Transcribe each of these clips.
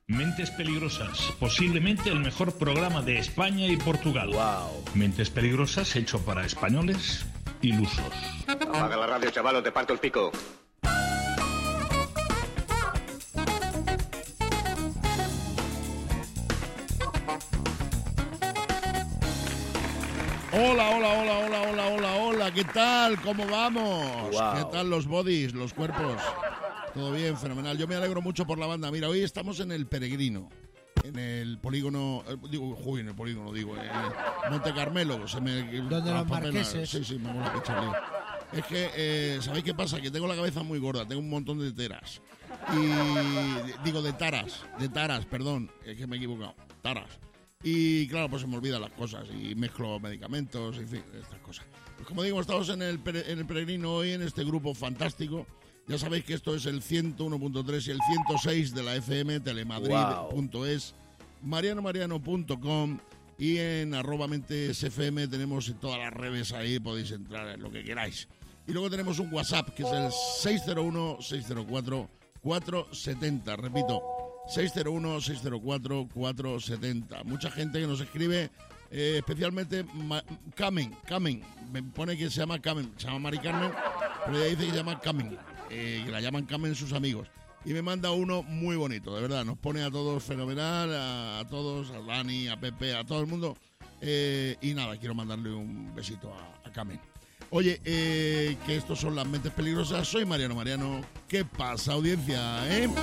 Mentes Peligrosas, posiblemente el mejor programa de España y Portugal. Wow. Mentes Peligrosas hecho para españoles ilusos. Apaga la radio, chaval, o te parto el pico. Hola, ¿qué tal? ¿Cómo vamos? Wow. ¿Qué tal los bodies, los cuerpos? Todo bien, fenomenal. Yo me alegro mucho por la banda. Mira, hoy estamos en el Peregrino, en el polígono, en el polígono, en Monte Carmelo. ¿Donde los marqueses? Sí, me mola picharle. Es que, ¿sabéis qué pasa? Que tengo la cabeza muy gorda, tengo un montón de teras. De taras, perdón, es que me he equivocado, taras. Y claro, pues se me olvidan las cosas y mezclo medicamentos, en fin, estas cosas. Pues como digo, estamos en el Peregrino hoy, en este grupo fantástico. Ya sabéis que esto es el 101.3 y el 106 de la FM, telemadrid.es, marianomariano.com y en @mentesfm tenemos en todas las redes ahí, podéis entrar en lo que queráis. Y luego tenemos un WhatsApp que es el 601-604-470, repito, 601-604-470. Mucha gente que nos escribe, especialmente Carmen, me pone que se llama Carmen, se llama Mari Carmen, pero ella dice que se llama Carmen, que la llaman Carmen sus amigos. Y me manda uno muy bonito, de verdad, nos pone a todos fenomenal, a todos, a Dani, a Pepe, a todo el mundo. Y nada, quiero mandarle un besito a Carmen. Oye, que estos son las Mentes Peligrosas, soy Mariano Mariano. ¿Qué pasa, audiencia,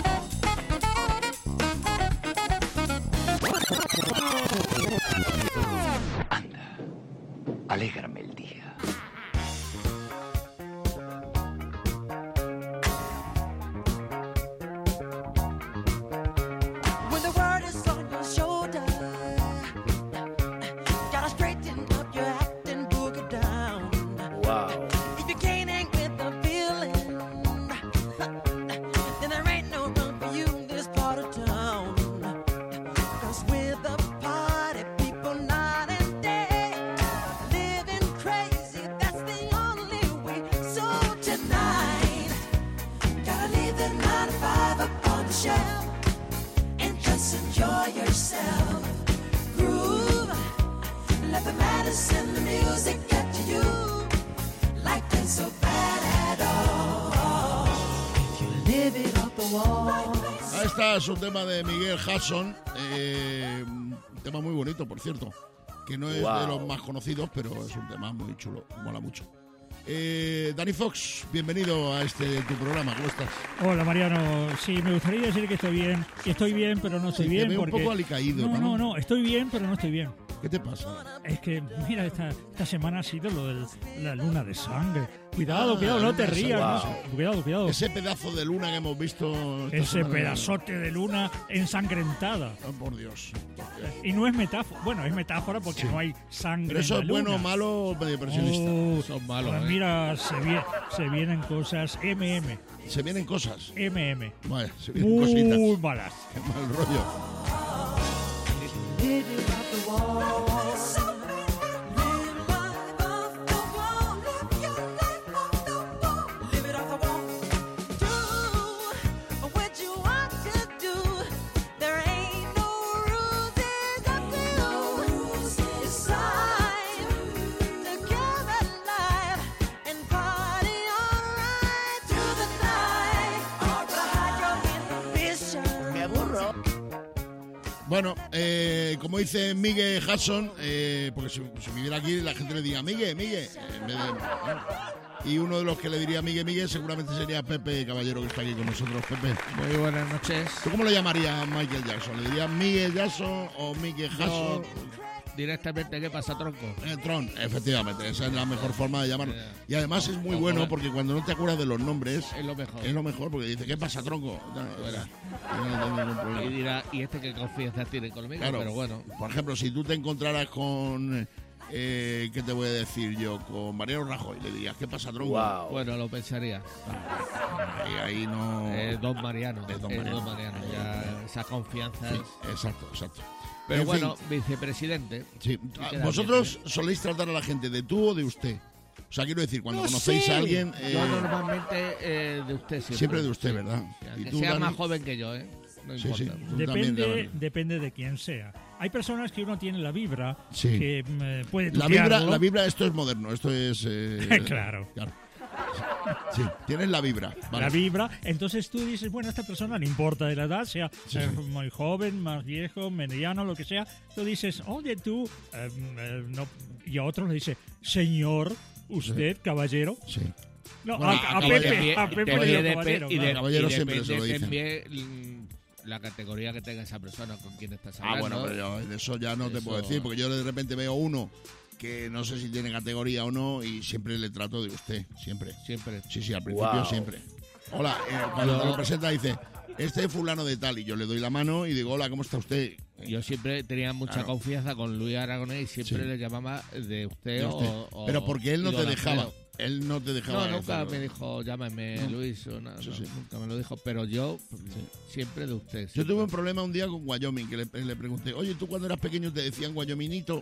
Anda, alégrame el día. When the world is on your shoulder, gotta straighten up your act and boogie down. Wow. If you can't hang with the feeling, then there ain't no room for you in this part of town. 'Cause with the party people night and day, living crazy, that's the only way. So tonight, gotta leave the 9 to 5 up on the shelf and just enjoy yourself. Groove, let the medicine, the music get to you. Life ain't so bad at all if you live it off the wall. Ahí está, es un tema de Miguel Hudson, un tema muy bonito, por cierto, que no es de los más conocidos, pero es un tema muy chulo, mola mucho. Dani Fox, bienvenido a tu programa, ¿cómo estás? Hola Mariano, sí, me gustaría decir que estoy bien, pero no estoy Sí, bien te veo porque... un poco alicaído, ¿no? No, estoy bien, pero no estoy bien. ¿Qué te pasa? Es que, mira, esta semana ha sido lo de la luna de sangre. Cuidado, no luna te de rías. sangre. No, cuidado. Ese pedazo de luna que hemos visto esta Ese semana. pedazote de luna ensangrentada. Oh, por Dios. Y no es metáfora, bueno, es metáfora porque no hay sangre. Pero eso en es la luna. bueno o malo, medio impresionista. Son malos, Pues mira, se vienen cosas Se vienen cosas. Vaya, se vienen muy cositas. malas. Qué mal rollo. Live it off the wall. Live life off the wall. Live your life off the wall. Live it off the wall. Do what you want to do. There ain't no rules, it's up to you. It's time to come alive and party alright through the night. Hide your inhibition. Me aburro. Bueno, como dice Miguel Hudson, porque si viviera aquí la gente le diría Miguel, en vez de... Y uno de los que le diría Miguel seguramente sería Pepe Caballero, que está aquí con nosotros. Pepe. Muy buenas noches. ¿Tú cómo le llamarías a Michael Jackson? ¿Le dirías Miguel Jackson o Miguel Hudson? Directamente, ¿qué pasa, tronco? Tron, efectivamente, esa es la mejor forma de llamarlo. Y además es muy bueno porque cuando no te acuerdas de los nombres, Es lo mejor. es lo mejor porque dice, ¿qué pasa, tronco? No hay ningún problema. Y dirá, ¿y este qué confianza tiene conmigo? Claro, Pero bueno. por ejemplo, si tú te encontraras con, ¿qué te voy a decir yo? Con Mariano Rajoy, le dirías, ¿qué pasa, tronco? Wow. Bueno, lo pensaría. Ahí no... Don Mariano. Es Don Mariano. Ya, esa confianza Sí, es... exacto. Pero En bueno, fin, vicepresidente. sí. queda ¿Vosotros soléis tratar a la gente de tú o de usted? O sea, quiero decir, cuando No conocéis sé. a alguien... Yo normalmente de usted siempre. siempre de usted, ¿verdad? Sí, ¿Y aunque tú, sea Dani? más joven que yo, ¿eh? no Sí, importa. sí. Tú también, Depende de quién sea. Hay personas que uno tiene la vibra Sí. que puede La tutearlo. vibra, esto es moderno, esto es... Claro. Sí, tienes la vibra. Vale. La vibra, entonces tú dices, bueno, a esta persona no importa de la edad, sea Sí, sí. muy joven, más viejo, mediano, lo que sea, tú dices, oye tú, no, y a otro le dice, señor, usted, caballero. Sí. No, Bueno, a caballero. Pepe le digo caballero. Y claro. Caballero siempre se lo depende dicen. también la categoría que tenga esa persona con quien estás Ah, hablando. bueno, pero yo de eso ya no te Eso- puedo decir, porque yo de repente veo uno que no sé si tiene categoría o no y siempre le trato de usted, siempre. Siempre. Sí, al principio Wow. siempre. Hola, cuando Yo- te lo presenta dice, este es fulano de tal, y yo le doy la mano y digo, hola, ¿cómo está usted? Yo siempre tenía mucha Claro. confianza con Luis Aragonés y siempre Sí. le llamaba de usted, De usted. o Pero porque él no digo, te de dejaba. Alfredo. Él no te dejaba. No, nunca hacerlo. me dijo, llámame No. Luis, o Sí, sí. nunca me lo dijo, pero yo siempre de usted. Yo siempre. tuve un problema un día con Wyoming, que le pregunté, oye, ¿tú cuando eras pequeño te decían Wyomingito?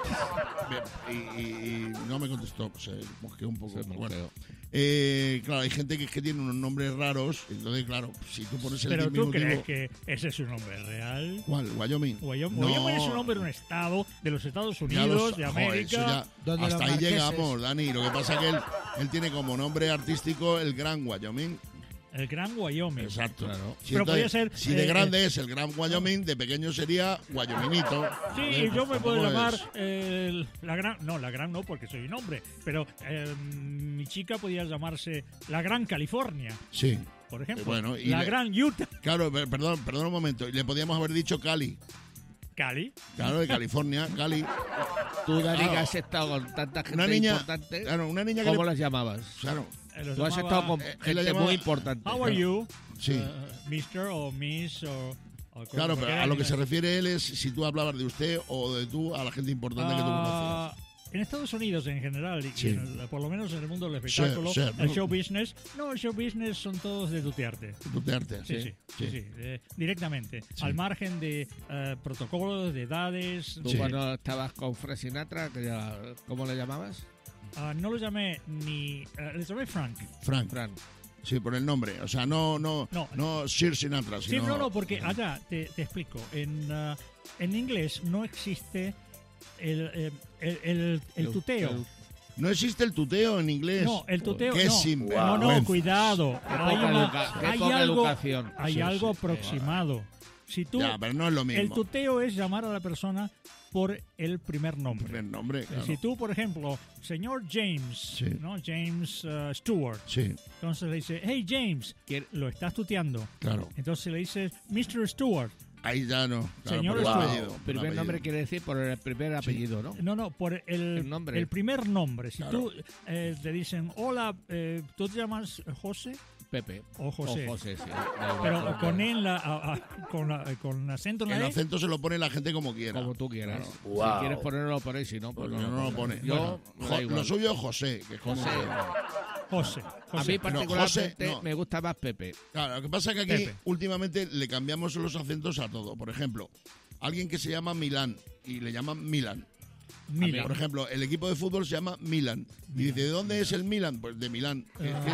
Y no me contestó, pues mosqueó un poco. Se me Bueno. quedó. Claro, hay gente que es que tiene unos nombres raros, entonces, claro, si tú pones el Pero tú diminutivo... crees que ese es su nombre real. ¿Cuál? ¿Wyoming? Wyoming, No. Wyoming es un nombre de un estado de los Estados Ya Unidos, los- de joder, América. eso ya- Donde hasta los ahí marqueses- llegamos, Dani. Lo que pasa es que él tiene como nombre artístico el Gran Wyoming. El Gran Wyoming. Exacto. Claro. Si, Pero podría ser, si de grande es el Gran Wyoming, de pequeño sería Wyomingito. Sí, yo me puedo tampoco llamar es- la gran no, porque soy un hombre, pero mi chica podría llamarse la Gran California, Sí. por ejemplo. Bueno, y la le- Gran Utah. Claro, perdón un momento. Le podíamos haber dicho Cali. Cali. Claro, de California, Cali. Tú, Dani, Claro. que has estado con tanta gente Una niña, importante, claro, una niña que ¿cómo le- las llamabas? Claro, Los Tú has llamaba, estado con él la gente llamaba- muy importante. How are you? sí. Mr. o Miss o Claro, pero a lo que se refiere él es si tú hablabas de usted o de tú a la gente importante que tú conocías. En Estados Unidos en general, y Sí. por lo menos en el mundo del espectáculo, Sí, el show business, el show business son todos de tutearte. Tutearte. Sí, directamente. Sí. Al margen de protocolos, de edades. Tú Sí. cuando estabas con Frank Sinatra, ¿cómo le llamabas? No lo llamé ni. Le llamé Frank. Frank. Frank. Sí, por el nombre. O sea, no Sir Sinatra, Sí, sino... no, porque allá, te explico. En inglés no existe el tuteo. No existe el tuteo en inglés. No, el tuteo Qué no. sinvergüenza. No, cuidado. Qué poca educación. Hay Sí, algo sí. aproximado. Si tú, Ya, pero no es lo mismo. el tuteo es llamar a la persona por el primer nombre. El nombre, claro. Si tú, por ejemplo, señor James, Sí. ¿no? James Stewart, Sí, entonces le dice, hey James, lo estás tuteando. claro. Entonces le dices, Mr. Stewart. Ahí ya no. Claro, Señor por el Stewart. apellido, por el Primer apellido. nombre quiere decir por el primer apellido, ¿no? No, por El nombre. el primer nombre. Si Claro. tú te dicen, hola, ¿tú te llamas José Pepe. o José? O José, sí. Da igual, Pero como con quieras. con acento en El la E. acento se lo pone la gente como quiera. Como tú quieras. Wow. Si quieres ponerlo, lo ponéis. Si no, pues Porque no, no lo pone. Yo, me da igual. Lo suyo es José. Que es como- José. José. A José. mí particularmente José, no. me gusta más Pepe. Claro, lo que pasa es que aquí Pepe. últimamente le cambiamos los acentos a todo. Por ejemplo, alguien que se llama Milán y le llaman Milan. Milan. Por ejemplo, el equipo de fútbol se llama Milan. Y dice, ¿de dónde es el Milan? Pues de Milán.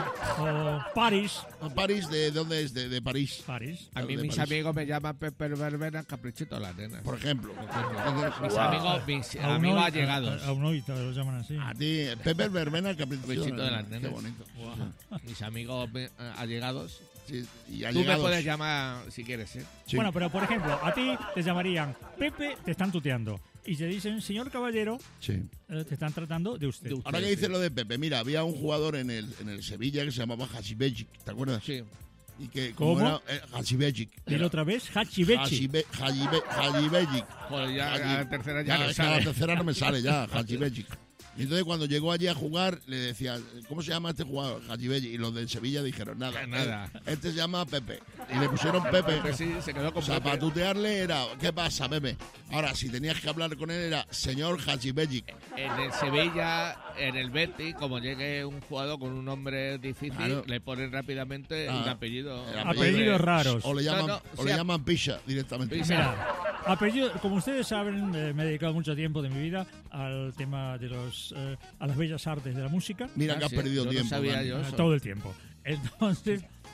O París. ¿París? ¿De dónde es? De París. París. A mí de mis París. amigos me llaman Pepe Verbena, Caprichito de las nenas. Por ejemplo. Mis amigos A amigos uno- allegados. A uno y todos lo llaman así. A ti, Pepe Verbena, Caprichito Caprichito de las Qué nenas. bonito. Mis amigos allegados. Sí, y Tú me allegados. puedes llamar si quieres, ¿eh? Sí. Bueno, pero por ejemplo, a ti te llamarían Pepe, te están tuteando. Y te dicen, señor caballero, Sí. te están tratando de usted. De usted. Ahora que dices lo de Pepe, mira, había un jugador en el Sevilla que se llamaba Hachibecic, ¿te acuerdas? Sí. Y que ¿Cómo? como era Hachibecic. Dilo otra vez, Hachibechi. Hachibecic. Joder, ya a la tercera Ya, ya no es que a la sale. tercera no me sale ya, Hachibecic. Y entonces cuando llegó allí a jugar, le decía, ¿cómo se llama este jugador? Hachibecic. Y los del Sevilla dijeron, nada. Nada. Este se llama Pepe. Y le pusieron Pepe. Pepe sí, se quedó con O sea, Pepe. para tutearle era, ¿qué pasa, Pepe? Ahora, si tenías que hablar con él era señor Hachibecic. En el Sevilla, en el Betis, como llegue un jugador con un nombre difícil, Claro. le ponen rápidamente un apellido. el Apellidos raros. O le llaman, No, o le llaman Pisha directamente. Pisha. Mira, apellido, como ustedes saben, me he dedicado mucho tiempo de mi vida al tema de a las bellas artes de la música. Mira que has sí, perdido yo no tiempo. sabía Dani. yo. Eso. Todo el tiempo. Entonces,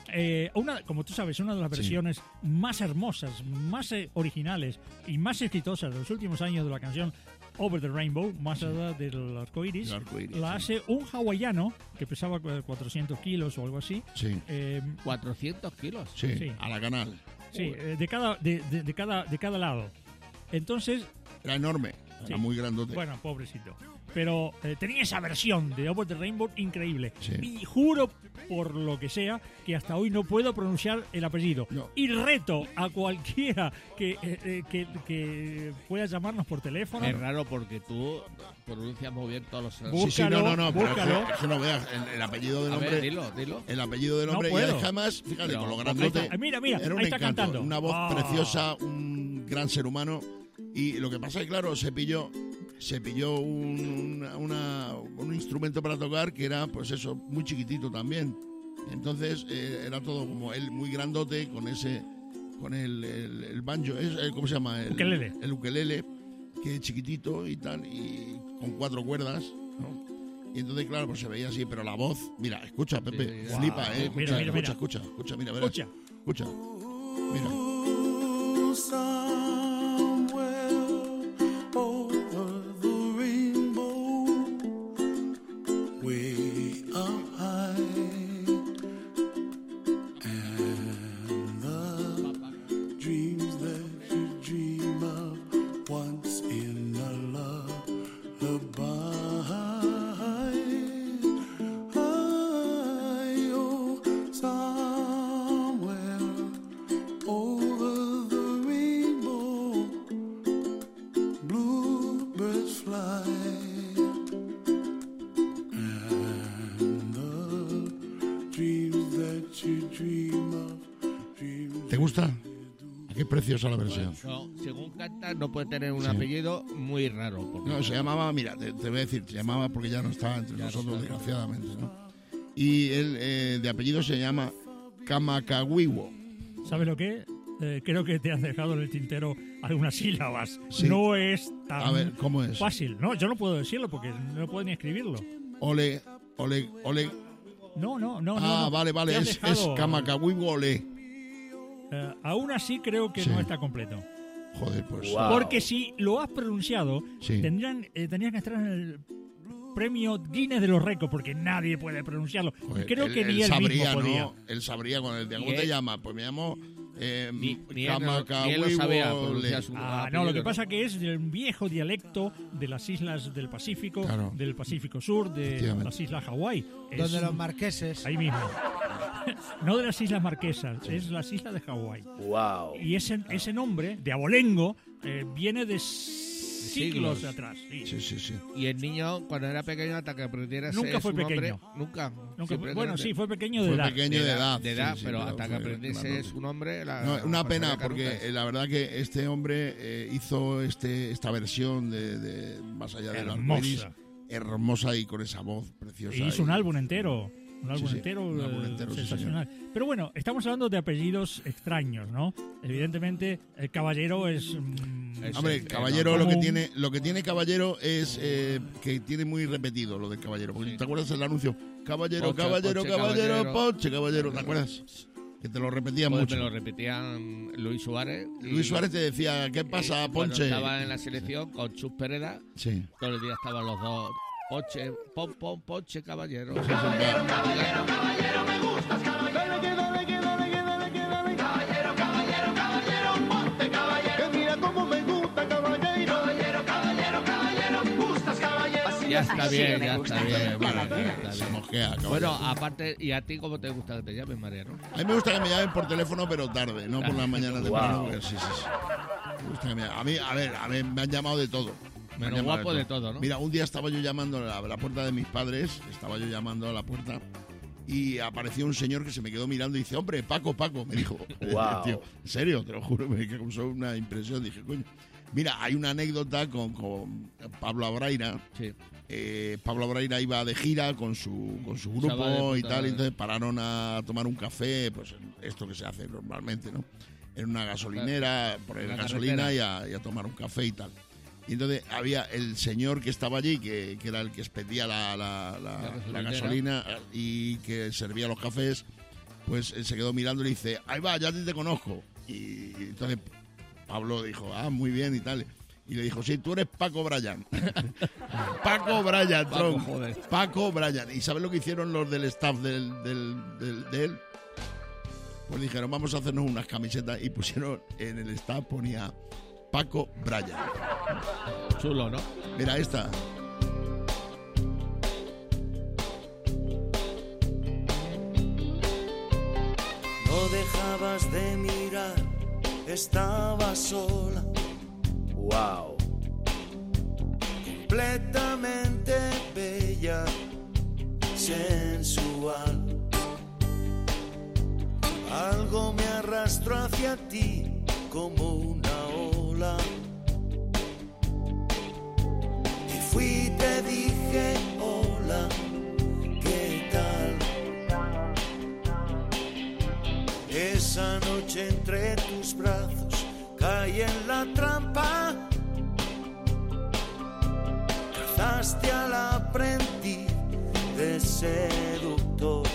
Como tú sabes, una de las versiones más hermosas, más originales y más exitosas de los últimos años de la canción Over the Rainbow, más allá del arcoiris, la hace un hawaiano que pesaba 400 kilos o algo así. Sí. 400 kilos. Sí, Sí. a la canal. Sí, de cada lado. Entonces, Era enorme, era Sí. muy grandote. bueno, pobrecito. Pero tenía esa versión de Over the Rainbow increíble. Sí. Y juro, por lo que sea, que hasta hoy no puedo pronunciar el apellido. No. Y reto a cualquiera que pueda llamarnos por teléfono. Es raro porque tú pronuncias muy bien todos los... Sí, sí, no, búscalo, pero es búscalo. que no veas el apellido del A hombre. ver, dilo. El apellido del No hombre, y puedo. es que además, fíjate, Pero, con lo ahí grandote. está. Mira, era un ahí está encanto, cantando. una voz Ah. preciosa, un gran ser humano. Y lo que pasa es que, claro, se pilló un instrumento para tocar que era, pues eso, muy chiquitito también. Entonces, era todo como él muy grandote con el banjo, ¿cómo se llama? Ukelele. El ukelele, que es chiquitito y tal, y con 4 cuerdas, ¿no? Y entonces, claro, pues se veía así, pero la voz, mira, escucha, Pepe, Sí, flipa, wow. Escucha, Mira, mira. escucha, mira, verás. Escucha. Mira. ¿Te gusta? Qué preciosa la versión. No, según canta, no puede tener un Sí. apellido muy raro. Porque No, se llamaba, mira, te voy a decir, se llamaba porque ya no estaba entre nosotros, desgraciadamente, ¿no? Y él, de apellido, se llama Kamakawiwo. ¿Sabes lo que? Creo que te has dejado en el tintero algunas sílabas. Sí. No es tan A ver, ¿cómo es? fácil. No, yo no puedo decirlo porque no puedo ni escribirlo. Ole. No. Ah, vale, Te has es dejado- Kamakawiwo Ole. aún así creo que Sí. no está completo. Joder, pues. Wow. Porque si lo has pronunciado, Sí. tenían que estar en el premio Guinness de los récords porque nadie puede pronunciarlo. Joder, Creo que ni él sabría, mismo podía. ¿no? Él sabría con el de ¿cómo Y te él- llamas? Pues me llamo ni él lo Kamakawiwo sabía Ole. pronunciar su Ah, apellido, no, lo que pasa que es de un viejo dialecto de las islas del Pacífico, Claro. del Pacífico Sur, de Efectivamente. las islas Hawái. Es Donde los marqueses. ahí mismo. No de las Islas Marquesas, es las islas de Hawái. Wow. Y ese nombre, de abolengo, viene de siglos siglos. atrás. Sí. Sí. Y el niño, cuando era pequeño, hasta que aprendiera Nunca ese fue su nombre, pequeño. nunca. Nunca Siempre fue- bueno, grande. sí, fue pequeño de Fue edad. pequeño de edad. De edad, sí, pero hasta que fue aprendiese grande. su nombre... No, una pena, pasaría porque canutas. la verdad que este hombre hizo esta versión de Más allá del Hermosa. arcoíris, hermosa y con esa voz preciosa. Y hizo un álbum entero. Un álbum sí, entero, un álbum entero, sí, sensacional. Pero bueno, estamos hablando de apellidos extraños, ¿no? Evidentemente, el caballero es... Hombre, Sí, Caballero no, lo que tiene Caballero es que tiene muy repetido lo del Caballero. Porque Sí. ¿te acuerdas del anuncio? Caballero, Poche, caballero, Poche, caballero, caballero. Poche, caballero. ¿Te acuerdas? Que te lo repetía Pues mucho. me lo repetían Luis Suárez. y- Luis Suárez te decía, ¿qué pasa, y cuando Ponche? estaba en la selección con Chus Pereda, Sí. todos los días estaban los dos. Poche, Poche, caballero. Ya está bien, ya está bien. Bueno, ya está Se bien. mosquea, caballero. Bueno, aparte, ¿y a ti cómo te gusta que te llamen, Mariano? A mí me gusta que me llamen por teléfono, pero tarde, no por la mañana temprano. Wow. Porque sí. Me gusta que a mí, a ver, me han llamado de todo. Me han Menos llamado guapo de todo, ¿no? Mira, un día estaba yo llamando a la puerta de mis padres, estaba yo llamando a la puerta y apareció un señor que se me quedó mirando y dice, hombre, Paco, me dijo. Wow. Tío, en serio, te lo juro, me causó una impresión. Dije, coño. Mira, hay una anécdota con Pablo Abraira. Sí. Pablo Abraira iba de gira con su grupo Chaval de puta y tal, madre. y entonces pararon a tomar un café, pues esto que se hace normalmente, ¿no? En una gasolinera, poner Una gasolina carretera. y a tomar un café y tal. Y entonces había el señor que estaba allí, que era el que expedía la gasolina y que servía los cafés, pues él se quedó mirando y le dice, ahí va, ya te conozco. Y entonces Pablo dijo, muy bien y tal. Y le dijo, sí, tú eres Paco Bryan. Paco Bryan, Paco Bryan. ¿Y sabes lo que hicieron los del staff de él? Pues dijeron, vamos a hacernos unas camisetas y pusieron en el staff, ponía Paco Bryan. Chulo, ¿no? Mira esta. No dejabas de mirar, estaba sola. Wow. Completamente bella, sensual. Algo me arrastró hacia ti como una ola. Y fui y te dije, hola, ¿qué tal? Esa noche entre tus brazos caí en la trampa. Cazaste al aprendiz de seductor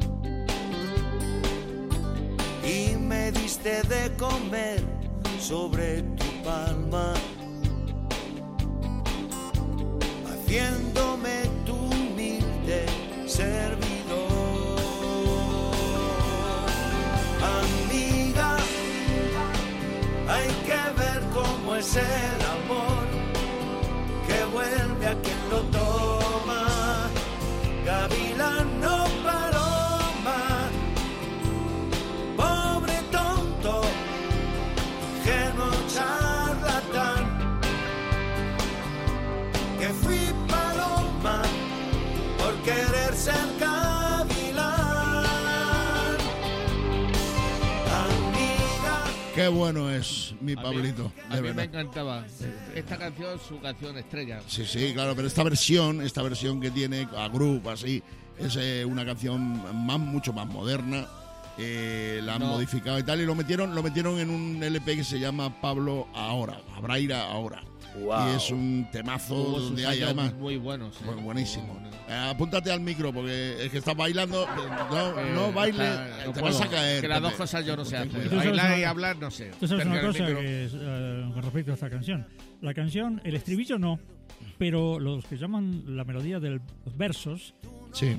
y me diste de comer sobre tu palma, haciéndome tu humilde servidor. Amiga, hay que ver cómo es el amor, que vuelve a quien lo toma. Gavilán, no paloma, pobre tonto, ingenuo charlatán, que fui paloma por querer ser gavilán. Amiga. Qué bueno es mi Pablito, A mí me encantaba esta canción, su canción estrella. Sí, sí, claro, pero esta versión que tiene a grupo así, es una canción mucho más moderna. La han modificado y tal, y lo metieron en un LP que se llama Pablo Ahora, Abraira Ahora. Wow. Y es un temazo donde hay además muy buenos. buenísimo. Apúntate al micro porque es que estás bailando. No bailes, no te puedo. vas a caer. Que las dos Pepe. cosas yo no sé hacer. Tú sabes Bailar y hablar no sé. Tú sabes Cerca una del cosa micro. que es, con respecto a esta canción. La canción, el estribillo no, pero los que llaman la melodía de los versos Sí.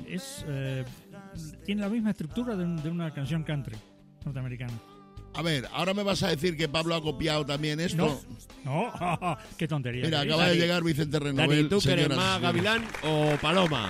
tiene la misma estructura de una canción country norteamericana. A ver, ahora me vas a decir que Pablo ha copiado también esto. No, qué tontería. Mira, acaba de llegar Vicente Renovel. Dani, ¿tú que eres señoras y más señores. gavilán o paloma?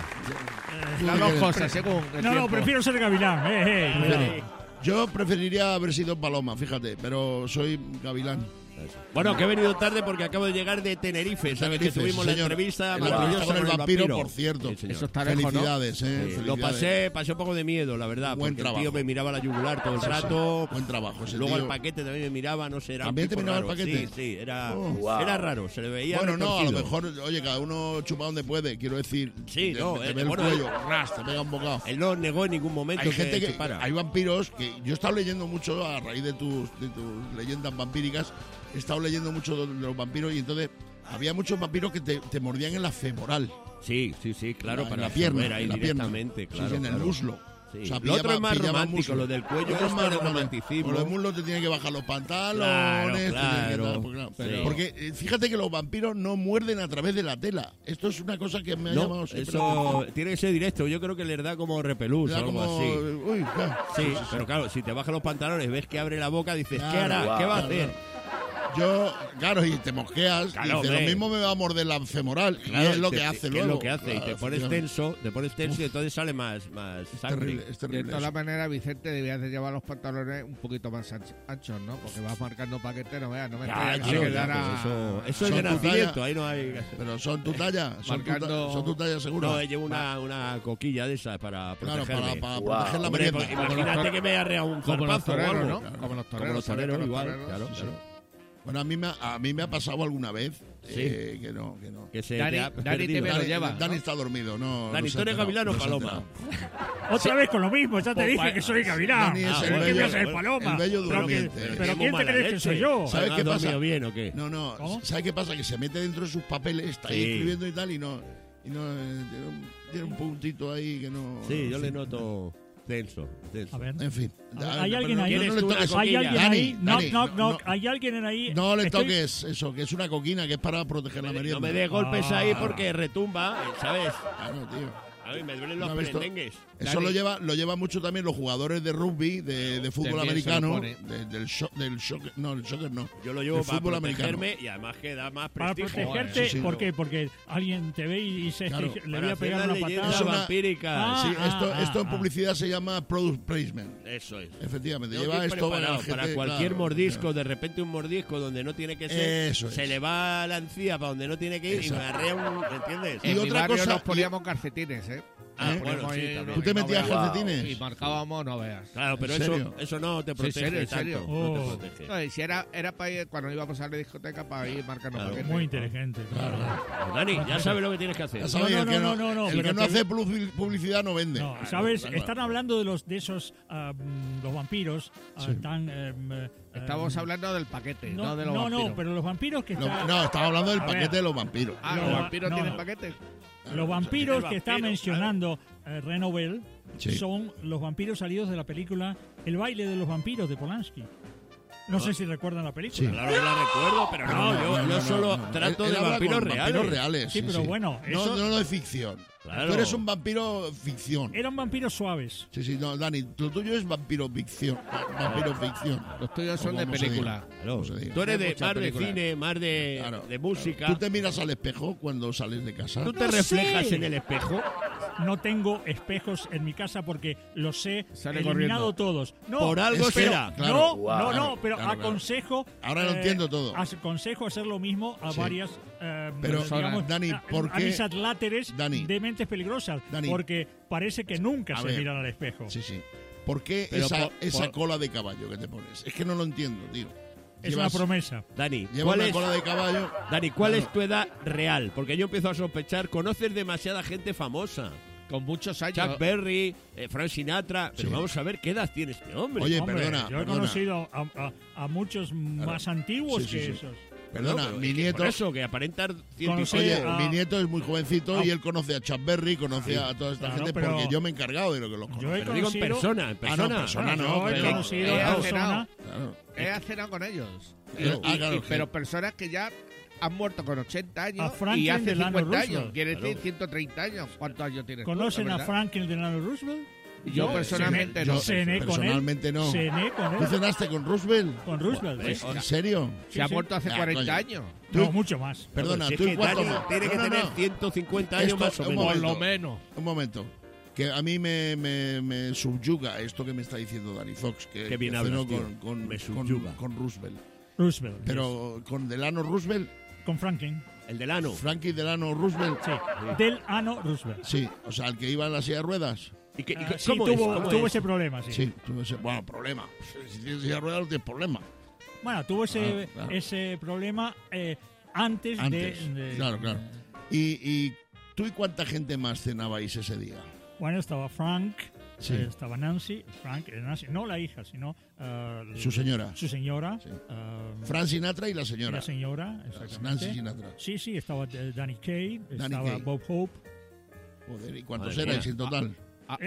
Las dos cosas, según el No, tiempo. prefiero ser gavilán. Cuidado. Yo preferiría haber sido paloma, fíjate, pero soy gavilán. Bueno, que he venido tarde porque acabo de llegar de Tenerife. Sabes que Tenerife, tuvimos la señor. entrevista La entrevista maravillosa con el vampiro, por cierto. Sí, señor. Eso está lejos, ¿no? Felicidades, Sí, felicidades. lo pasé un poco de miedo, la verdad. Buen porque trabajo. el tío me miraba la yugular todo el rato. Buen trabajo. Ese Luego tío. el paquete también me miraba, no sé, era ¿También un tipo te miraba el raro. paquete? Sí, sí, era, Oh. era raro, se le veía Bueno, no, a lo retorcido. mejor, oye, cada uno chupa donde puede, quiero decir. Sí, no, te ve el bueno, cuello, ras, te pega un bocado. Él no negó en ningún momento Hay gente que, chupara. hay vampiros que yo he estado leyendo mucho a raíz de tus leyendas vampíricas, he estado leyendo mucho de los vampiros y entonces había muchos vampiros que te mordían en la femoral, Sí, claro, en para la pierna, absorber ahí en la pierna. directamente, Sí, claro. sí, en el claro. muslo. Sí. O sea, Lo otro es más pillaba romántico, muslo. lo del cuello Lo otro es más de romanticismo. Con los muslos te tienen que bajar los pantalones. Claro, porque, sí. porque fíjate que los vampiros no muerden a través de la tela. Esto es una cosa que me ha No, llamado siempre. eso tiene que ser directo. Yo creo que les da como repelús o Era algo como, así. uy, Sí, pero claro, si te bajan los pantalones, ves que abre la boca, dices, ¿qué hará? Claro, ¿Qué va a claro, hacer? Yo, claro, y te mosqueas, Claro, y dices, hombre. lo mismo me va a morder la femoral, y Claro, es lo que hace es luego. lo que hace, y Claro, te pones efectivamente. tenso y entonces sale más Es sangre. terrible, es De terrible. todas eso. maneras, Vicente, debías de llevar los pantalones un poquito más anchos, ¿no? Porque vas marcando paquete, no veas, no me Ya, estoy tío, aquí que ya, dar pues a... eso es Son de tu nacimiento, talla. ahí no hay... Pero son tu talla, Marcando- son tu talla seguro. No, llevo una coquilla de esas para Claro, protegerme. para Wow. proteger la Hombre, merienda. pues, imagínate que me arrea un Como los zarpazo o toreros, algo. ¿no? Claro. Como los Como los toreros, ¿sabes? toreros Que los igual, toreros, claro, sí, claro. Bueno, a mí me ha pasado alguna vez Sí. que no. Que se Dani- te ha Dani perdido. te me lo lleva, ¿no? Dani está dormido, no. Dani, no se ¿tú ha eres enterado, gavilán o no se ha paloma? enterado. Otra vez con lo mismo, ya te Pues, dije que soy gavilán. Dani es Ah, el ¿Por qué bello- me haces paloma? el bello Pero durmiente. ¿Pero Tenemos quién te mala crees que leche. soy yo? ¿Sabes ¿Has qué pasa? dormido bien o qué? No, ¿Cómo? ¿sabes qué pasa? Que se mete dentro de sus papeles, está ahí Sí. escribiendo y tal, y no tiene un puntito ahí que no. Sí, yo en le fin. noto... Tenso. A ver. En fin. ¿Hay alguien ahí? ¿Quieres tú una ¿Hay coquilla? alguien ahí? Dani, No. ¿Hay alguien ahí? No le Estoy- toques eso, que es una coquina, que es para proteger la merienda. No me des golpes ahí porque retumba, ¿sabes? Claro, tío. A mí me duelen los ¿No has visto? perendengues. Eso lo lleva mucho también los jugadores de rugby, de fútbol También se lo americano, pone. del soccer, no, el soccer no. Yo lo llevo del para fútbol americano. protegerme y además que da más Para prestigio. protegerte, Sí, sí. ¿por qué? Porque alguien te ve y se Claro. le Para voy a hacer pegar las una leyendas patada. Es una- vampíricas. Sí, esto en ah. publicidad se llama product placement. Eso es. Efectivamente, Tengo lleva que ir esto preparado gente, para cualquier claro, mordisco, de repente un mordisco donde no tiene que ser, Eso se es. le va la encía para donde no tiene que ir y me Exacto. arrea un... ¿Me entiendes? Y En mi otra barrio cosa- nos poníamos calcetines, ¿eh? Ah, Nos bueno, poníamos sí, ahí, también. ¿Tú te no metías veas. calcetines? Y marcábamos, no veas. Claro, pero ¿En serio? eso no te protege serio, en serio. tanto. No Oh. te protege. No, y si era para ir, cuando íbamos a la discoteca, para ir marcando Claro. paquetes. Muy inteligente. Claro. Pues, Dani, ya sabes lo que tienes que hacer. Ya sabes, No, el que no, el pero que no te- hace publicidad no vende. No, Claro, ¿sabes? claro. Están hablando de esos los vampiros Sí. tan... Estamos hablando del paquete, no de los no, vampiros. pero los vampiros que No, están... no, estaba hablando del A paquete ver. de los vampiros. Ah, No, ¿los vampiros no, tienen no. paquete? Los vampiros el que está vampiro, mencionando Renovel Sí. son los vampiros salidos de la película El baile de los vampiros de Polanski. No sé si recuerdan la película. Sí. Claro que la recuerdo, pero no, yo solo trato Él de habla vampiros con reales. Vampiros reales. Sí, pero bueno, No, eso- no de ficción. Claro. Tú eres un vampiro ficción. Eran vampiros suaves. Sí, sí, no, Dani, lo tuyo es vampiro ficción. Vampiro ficción. Los tuyos son O de como se diga. película. Claro. Como se diga. Tú eres de Muchas más de películas. cine, más de, Claro, de música. ¿Tú te miras al espejo cuando sales de casa? ¿Tú te No reflejas sé. en el espejo? No tengo espejos en mi casa porque los he Sale eliminado corriendo. todos. No, Por algo es que- será. Claro. No, pero Claro, claro. aconsejo... Ahora lo entiendo todo. Aconsejo hacer lo mismo a Sí. varias... Pero, digamos, Dani, ¿por a qué- mis atláteres Dani. de mentes peligrosas. Dani. Porque parece que nunca A se ver. miran al espejo. Sí, sí. ¿Por qué Pero esa por- cola de caballo que te pones? Es que no lo entiendo, tío. Es Llevas- una promesa. Dani, Lleva ¿cuál una es, cola de caballo. Dani, ¿cuál Claro. es tu edad real? Porque yo empiezo a sospechar, conoces demasiada gente famosa. Con muchos años. Chuck Berry, Frank Sinatra. Pero Sí. vamos a ver qué edad tiene este hombre. Oye, Hombre, perdona, yo he perdona. conocido a muchos más antiguos Sí, sí, que sí. esos. Perdona, Pero mi es que nieto. Por eso, que aparentar ciento y Conocí Oye, pico. a- mi nieto es muy jovencito Ah. y él conoce a Chuck Berry, conoce a toda esta Claro, gente pero- porque yo me he encargado de lo que los Yo conozco. he Pero digo en conocido- persona, en Ah, no, persona. persona no, Yo he pero- conocido he a cenado. personas. Claro. He cenado con ellos. Claro. Ah, claro, Pero personas que ya han muerto con 80 A años Franklin y hace Delano 50 años. Roosevelt. Quiere decir Claro. 130 años. ¿Cuántos años tienes tú, ¿Conocen la a verdad? Franklin Delano Roosevelt? Yo personalmente Yo no. cené con él. personalmente no. Cené con ¿Tú él. cenaste con Roosevelt? Con Roosevelt. Joder, sí. ¿En serio? Se ha sí. muerto hace Ah, 40 coño. años. No, mucho más. Perdona, Si es ¿tú que cuánto? Dani tiene que No, no, tener no. 150 años Esto- más o un menos. momento. menos. Un momento. Que a mí me subyuga esto que me está diciendo Dani Fox. Que, Qué bien que hablas, cenó tío. con, Me con, subyuga. con Roosevelt. Roosevelt. Pero con Delano Roosevelt, yes. Con Franklin. El delano. Frankie Delano Roosevelt. Sí. Del Ano Roosevelt. Sí, o sea, el que iba en la silla de ruedas. ¿Y qué- y Ah, qué- sí, cómo es? tuvo, ¿Cómo tuvo es? ese problema, sí. Sí, tuvo ese, bueno, problema. Si tienes silla de ruedas no tienes problema. Bueno, tuvo ese, Claro. ese problema antes, Antes, de... claro, claro. ¿Y tú y cuánta gente más cenabais ese día? Bueno, estaba Frank, Sí. estaba Nancy, Nancy, no la hija, sino Su señora. su señora, Sí. eh, Frank Sinatra y la y señora. la señora, exactamente. Nancy Sinatra. Sí, sí, estaba Danny Kaye, Danny estaba Kaye. Bob Hope. Joder, ¿y cuántos Madre erais mía. en total?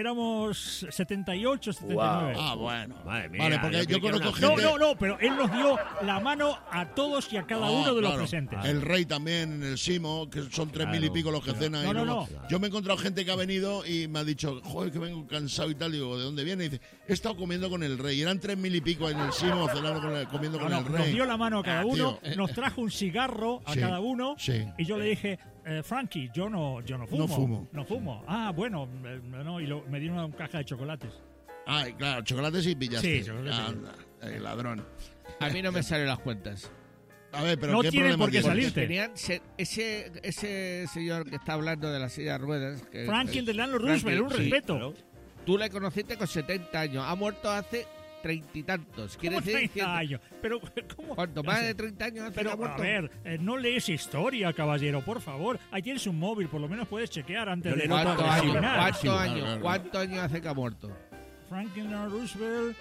Éramos 78, 79. Ah, bueno. Madre mía, Vale, porque yo yo creí que era conozco una- gente... No, pero él nos dio la mano a todos y a cada Ah, uno de los claro. presentes. El Rey también, en el Simo, que son 3.000 y pico los que cenan. No, y no, luego- no. Yo me he encontrado gente que ha venido y me ha dicho, joder, que vengo cansado y tal. Digo, ¿de dónde viene? Y dice, he estado comiendo con el Rey. Y eran 3.000 y pico en el Simo cenando comiendo No, con no, el nos Rey. dio la mano a cada Ah, uno, tío. nos trajo un cigarro a Sí, cada uno sí. y yo le dije, Frankie, yo no fumo. No fumo. fumo. Ah, bueno, no, y me dio una caja de chocolates. Ah, claro, chocolates y pillaste. Sí, chocolates. Anda, ladrón. A mí no me salen las cuentas. A ver, pero No ¿qué tiene problema por qué tienes? salirte. Tenían ese señor que está hablando de la silla de ruedas. Que, Franklin Delano Franklin, Roosevelt, un sí, respeto. claro. Tú le conociste con 70 años. Ha muerto hace 30 y tantos. Quiere ¿Cómo decir 30 años? Pero, ¿cómo? ¿Cuánto? ¿Más de 30 años hace que Pero, ha a muerto? ver, no lees historia, caballero, por favor. Ahí tienes un móvil, por lo menos puedes chequear antes Yo de le noto ¿Cuántos agresivo. años? opinar. ¿Cuántos Claro, años? claro. ¿Cuántos años hace que ha muerto? Franklin Roosevelt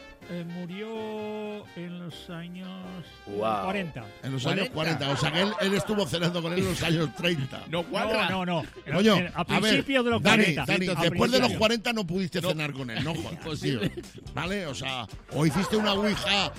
murió en los años Wow. 40. En los años 40. O sea que él estuvo cenando con él en los años 30. No cuadra. No. Coño, A a ver, principios de los Dani, 40. Dani, A después de los principios. 40 no pudiste cenar con él, no jodas, tío. ¿Vale? O sea, o hiciste una ouija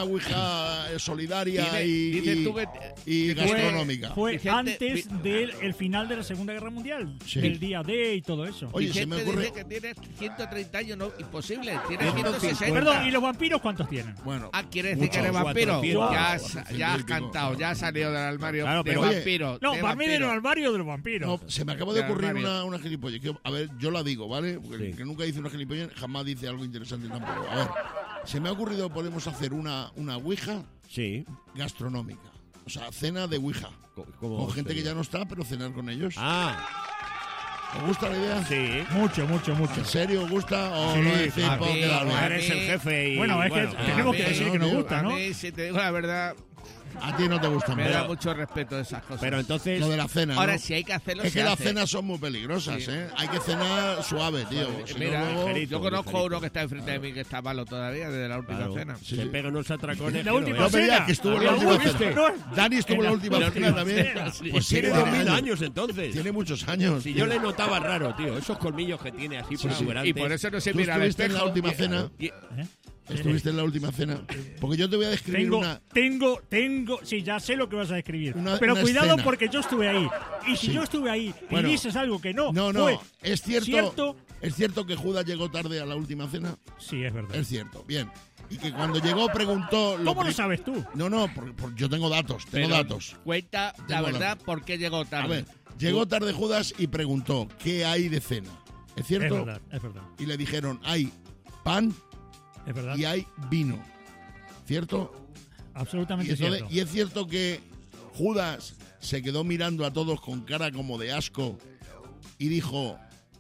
solidaria Dices tú que y gastronómica. Fue Vicente, antes del final de la Segunda Guerra Mundial, Sí. el día D y todo eso. Oye, y se me gente ocurre... dice que tienes 130 años, no, imposible. Tienes 150. 160. Perdón, ¿y los vampiros cuántos tienen? Bueno, Ah, ¿quieres decir que muchos, eres vampiro? 400. Ya Ciento has y pico. cantado, ya has salido del armario Claro, de pero oye, vampiro. No, de para mí de vampiro. los armarios de los vampiros. no, se me acaba de De ocurrir armario. una gilipollez. A ver, yo la digo, ¿vale? Porque Sí. el que nunca dice una gilipollez jamás dice algo interesante tampoco. A ver, se me ha ocurrido podemos hacer una ouija Sí. gastronómica. O sea, cena de ouija. ¿Cómo Con gente que sería? ya no está, pero cenar con ellos. Ah, ¿Os gusta la idea? sí. Mucho. ¿En serio os gusta? ¿O Sí, lo decís a por mí, quedar bien? a Eres el jefe y... Bueno, es que tenemos que a mí, decir que nos tío, gusta, A ¿no? mí, si te digo la verdad, A ti no te gusta me da mucho. mucho respeto de esas cosas. Pero entonces... Lo de la cena, Ahora, ¿no? si hay que hacerlo, Es se que las hace. cenas son muy peligrosas, Sí. ¿eh? Hay que cenar suave, tío. Si no, Mira, luego... ligerito. yo conozco ligerito. uno que está enfrente de mí que está malo todavía desde la última Claro, cena. Sí, se sí. pega unos atracones. La que última no No me veas. digas que estuvo en la ¿La última viste? cena. No. Dani estuvo en la última la cena última también. cena. Pues Tiene tiene 2000 años. años entonces. Tiene muchos años. Si tío. yo le notaba raro, tío. Esos colmillos que tiene así protuberantes. Y por eso no se ¿Tú mira al estuviste en la espejo. última cena? Y- ¿Estuviste en la última cena? Porque yo te voy a describir Tengo, una... sí, ya sé lo que vas a describir. Una pero cuidado escena. porque yo estuve ahí. Y si Sí. yo estuve ahí Bueno. y dices algo que no, No, fue es cierto, cierto. es cierto que Judas llegó tarde a la última cena. Sí, es verdad. Es cierto, bien. Y que cuando llegó preguntó... ¿Cómo lo sabes tú? No, porque yo tengo datos, tengo Pero datos. Cuenta la Tengo verdad datos. por qué llegó A tarde. ver, llegó tarde Judas y preguntó, ¿qué hay de cena? ¿Es Es cierto? verdad, es verdad. Y le dijeron, hay pan Es verdad. y hay vino. ¿Cierto? Absolutamente Y, entonces- cierto. y es cierto que Judas se quedó mirando a todos con cara como de asco y dijo,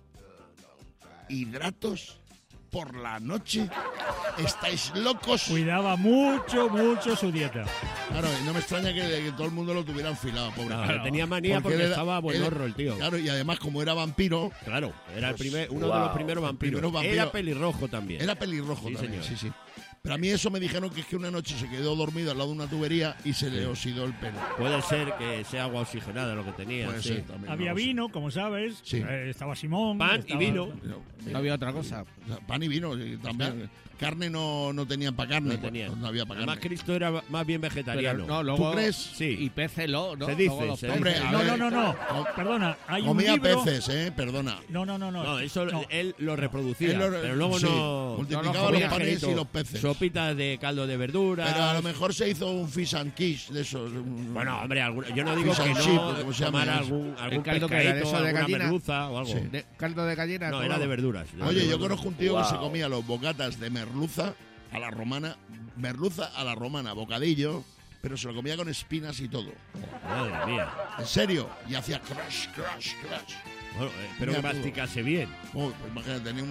¿hidratos por la noche? ¿Estáis locos? Cuidaba mucho su dieta. Claro, y no me extraña que todo el mundo lo tuviera enfilado, pobre. No, le tenía manía porque él era- estaba él- buenorro el tío. Claro, y además como era vampiro, Claro, era el uno de Wow. los primeros vampiros. primero vampiro. Era pelirrojo también. era pelirrojo Sí, también, señor. sí. Pero a mí eso me dijeron que es que una noche se quedó dormido al lado de una tubería y se le oxidó el pelo. Puede ser que sea agua oxigenada lo que tenía. Puede sí. ser también. Había no lo sé. vino, como sabes. Sí. Estaba Simón. Pan y estaba- vino. No había otra cosa. O sea, pan y vino, y también. Carne no tenían para carne. No tenía. No había para Además, carne. Cristo era más bien vegetariano. Pero no, luego, ¿Tú crees? Sí. Y peces ¿no? Se dice, Luego los se peces. Hombre, a No, ver, no. Perdona, hay un Comía libro. peces, perdona. No. No, eso No. él lo reproducía. Él lo- pero luego sí, no. multiplicaba no los comía panes ligerito. y los peces. Sopitas de caldo de verduras. Pero a lo mejor se hizo un fish and quiche de esos. Bueno, hombre, yo no digo Fish que and no chip, ¿cómo se llama tomara eso? algún caldo que era pescadito, eso de alguna gallina. merluza o algo. Sí. De caldo de gallina. No, todo. era de verduras. Oye, yo conozco un tío que se Wow. comía los bocatas de merluza a la romana, merluza a la romana, bocadillo, pero se lo comía con espinas y todo. Madre mía. En serio. Y hacía crush, crush, crush. Bueno, espero que Mira tú. masticase bien. Oh, pues imagínate, tenía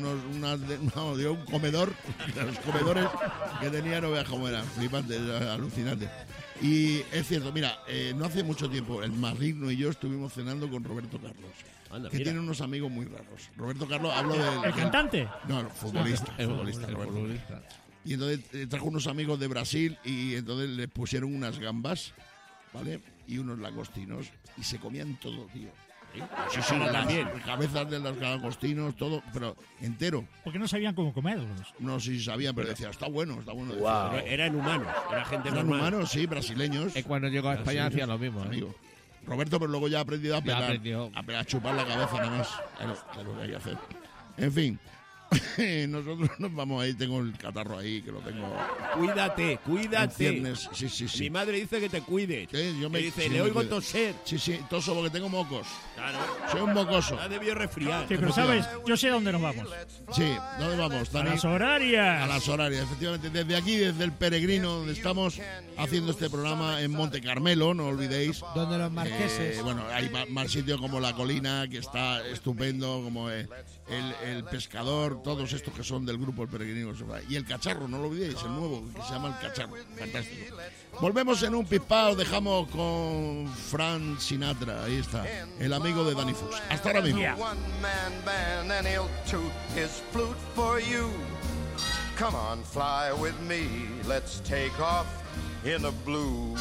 un comedor, los comedores que tenía, no veas cómo era, flipante, era alucinante. Y es cierto, mira, no hace mucho tiempo el Maligno y yo estuvimos cenando con Roberto Carlos, Anda, que mira. tiene unos amigos muy raros. Roberto Carlos, hablo del... ¿El cantante? No, futbolista, futbolista, Roberto. Y entonces trajo unos amigos de Brasil y entonces les pusieron unas gambas, ¿vale? Y unos langostinos y se comían todo, tío. Sí, Cara también. las cabezas de los langostinos, todo, pero entero. Porque no sabían cómo comerlos. No sé si sabían, pero decía, está bueno, está bueno. Wow. Pero eran humanos, era gente Eran normal. humanos, sí, brasileños. Cuando llegó a España hacía lo mismo. ¿eh? Amigo. Roberto, pero luego ya ha aprendido a Ya pelar, aprendió. a chupar la cabeza nada más. Es lo que hay que hacer. En fin, nosotros nos vamos ahí, tengo el catarro ahí, que lo tengo Cuídate, en cuídate. ciernes. Sí, sí, Mi sí. madre dice que te cuides. Sí, yo me- Me dice, sí, le me oigo cuido. toser. Sí, sí, toso porque tengo mocos. Claro, Soy un mocoso. ha debido resfriar. Sí, pero sabes, yo sé a dónde nos vamos. Sí, ¿dónde vamos, A Dani? las horarias. A las horarias, efectivamente. Desde aquí, desde el Peregrino, donde estamos haciendo este programa en Monte Carmelo, no olvidéis. Donde los marqueses. Bueno, hay más sitios como La Colina, que está estupendo, como el Pescador, todos estos que son del grupo El Peregrino. Y el Cacharro, no lo olvidéis, el nuevo, que se llama El Cacharro. Fantástico. Volvemos en un pispao, dejamos con Frank Sinatra, ahí está, el amigo de Danny Fuchs. Hasta ahora mismo. One-man band and he'll toot his flute for you. Come on, fly with me, let's take off in the blue.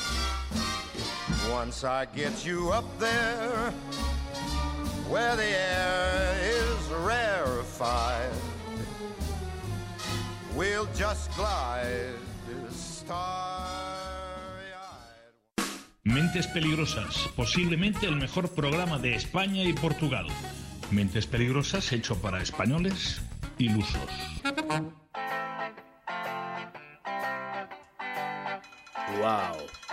Once I get you up there, where the air is rarefied, we'll just glide starry-eyed. Mentes Peligrosas, posiblemente el mejor programa de España y Portugal. Mentes Peligrosas hecho para españoles ilusos. Wow.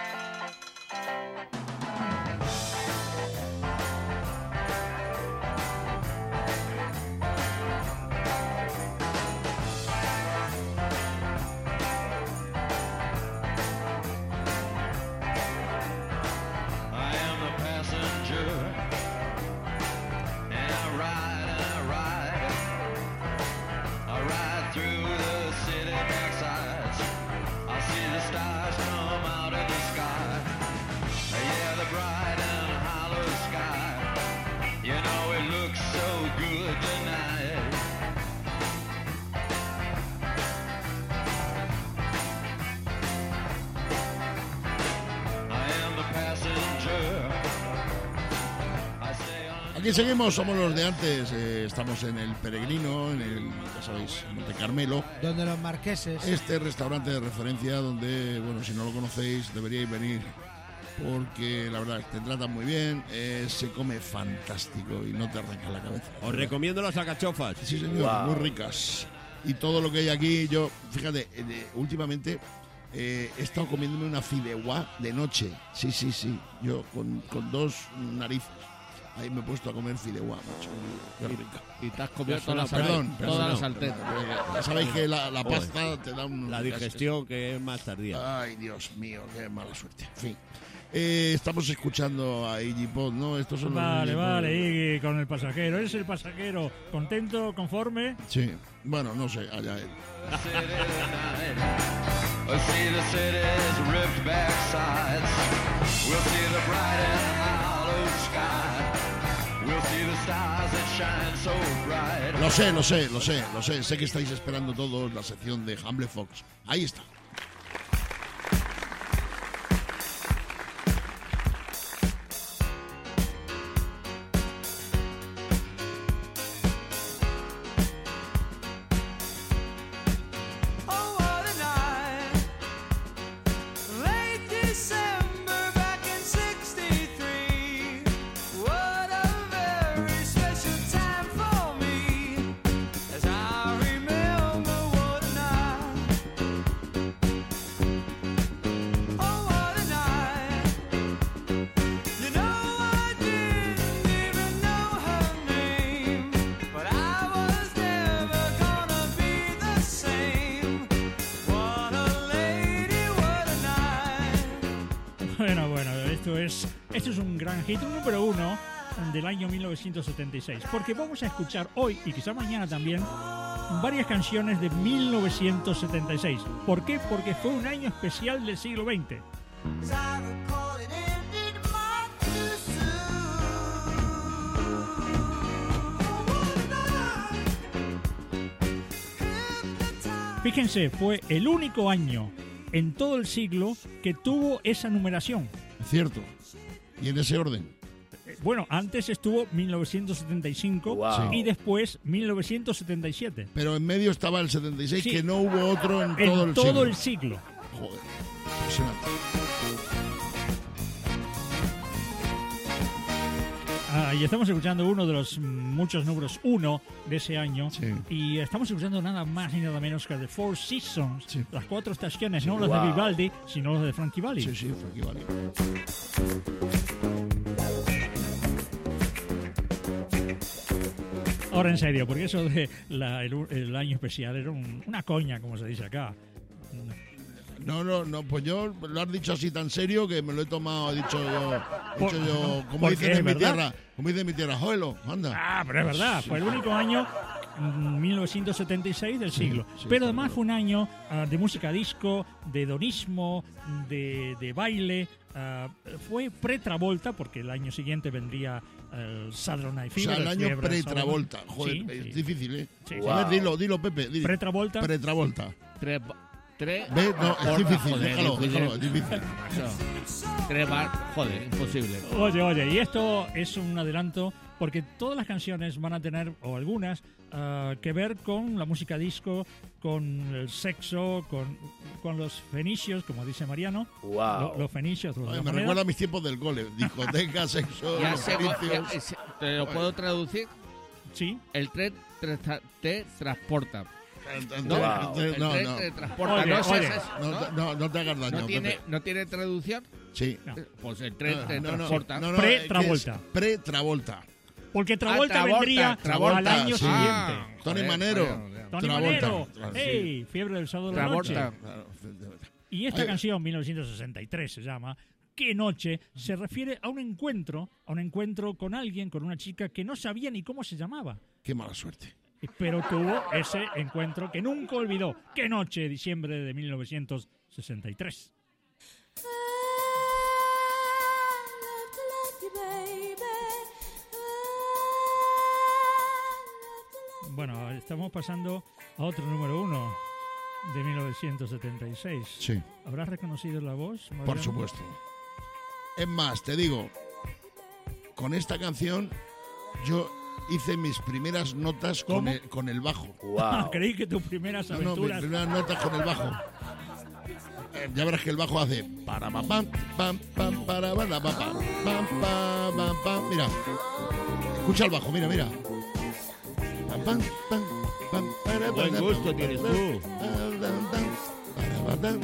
Aquí seguimos, somos los de antes, estamos en el Peregrino, en el, ya sabéis, Monte Carmelo. Donde los marqueses. Este restaurante de referencia donde, bueno, si no lo conocéis, deberíais venir, porque la verdad te tratan muy bien, se come fantástico y no te arranca la cabeza. Os recomiendo las alcachofas. Sí, señor, muy ricas. Y todo lo que hay aquí, yo, fíjate, últimamente he estado comiéndome una fideuá de noche. Sí, yo con dos narices. Ahí me he puesto a comer fideuá, macho. Qué rica. Y te has comido toda la salteta. Ya sabéis que la pasta te da un... La digestión que es más tardía. Ay, Dios mío, qué mala suerte. En fin. Estamos escuchando a Iggy Pop, ¿no? Estos son vale, Iggy con el pasajero. ¿Es el pasajero contento, conforme? Sí. Bueno, no sé, allá él. Lo sé. Sé que estáis esperando todos la sección de Humble Fox. Ahí está. Esto es un gran hit, un número 1 del año 1976, porque vamos a escuchar hoy y quizá mañana también varias canciones de 1976. ¿Por qué? Porque fue un año especial del siglo XX. Fíjense, fue el único año en todo el siglo que tuvo esa numeración. Cierto. ¿Y en ese orden? Bueno, antes estuvo 1975 y después 1977. Pero en medio estaba el 76, sí, que no hubo otro en todo el siglo. Joder, impresionante. Y estamos escuchando uno de los muchos números 1 de ese año. Sí. Y estamos escuchando nada más y nada menos que The Four Seasons. Sí. Las 4 estaciones, sí, no los de Vivaldi, sino los de Frankie Valli. Sí, Frankie Valli. Ahora en serio, porque eso de el año especial era una coña, como se dice acá. No, pues yo lo has dicho así tan serio que me lo he tomado, he dicho yo, como dicen en mi tierra, joelo, anda. Pero es verdad, fue el único año 1976 del siglo. Pero además fue un año de música disco, de hedonismo, de baile. Fue pre-Travolta, porque el año siguiente vendría el Saturday Night Fever. O sea, el año Fiebre del pre-Travolta. Saturday- Joder, Sí, es sí. difícil, ¿eh? Sí, A ver, dilo, Pepe. Dilo. Pre-Travolta. Pre-Travolta. Tres. ¿Ves? No, es difícil, Joder, déjalo, difícil. es difícil. Joder, imposible. Oye, y esto es un adelanto porque todas las canciones van a tener, o algunas, que ver con la música disco, con el sexo, con los fenicios, como dice Mariano. Wow. Los fenicios. de Ay, alguna me manera. recuerda a mis tiempos del cole. Discoteca, sexo, Ya los sé, servicios. ¿te lo puedo traducir? Sí. El tren te transporta. No, El no, tren no. te transporta. Oye, no, oye. No te hagas daño, Pepe. ¿No tiene traducción? Sí. Pues el tren te No, no, transporta. no, Pre-Travolta. que es Pre-Travolta. Porque Travolta, Travolta, vendría Travolta, al año sí. siguiente. Tony Joder, Manero. joder. Tony Travolta. Manero. Sí. ¡Ey! Fiebre del sábado de la noche. Travolta. Claro. Y esta Ay. canción, 1963 se llama, ¿Qué noche? Se refiere a un encuentro con alguien, con una chica que no sabía ni cómo se llamaba. Qué mala suerte. Pero tuvo ese encuentro que nunca olvidó. ¿Qué noche? Diciembre de 1963. Bueno, estamos pasando a otro número 1 de 1976. Sí, ¿Habrás reconocido la voz, Mariano? por supuesto. Es más, te digo, con esta canción yo hice mis primeras notas ¿Cómo? con el bajo. Wow. Creí que tus primeras No, mis aventuras... primeras notas con el bajo. Ya verás que el bajo hace para pam pam pam pam para para pam pam pam pam pam pam. Mira, escucha el bajo, mira. Pam pam pam pam para Buen para, gusto pam, tienes pam, tú. pam, pam, pam, pam.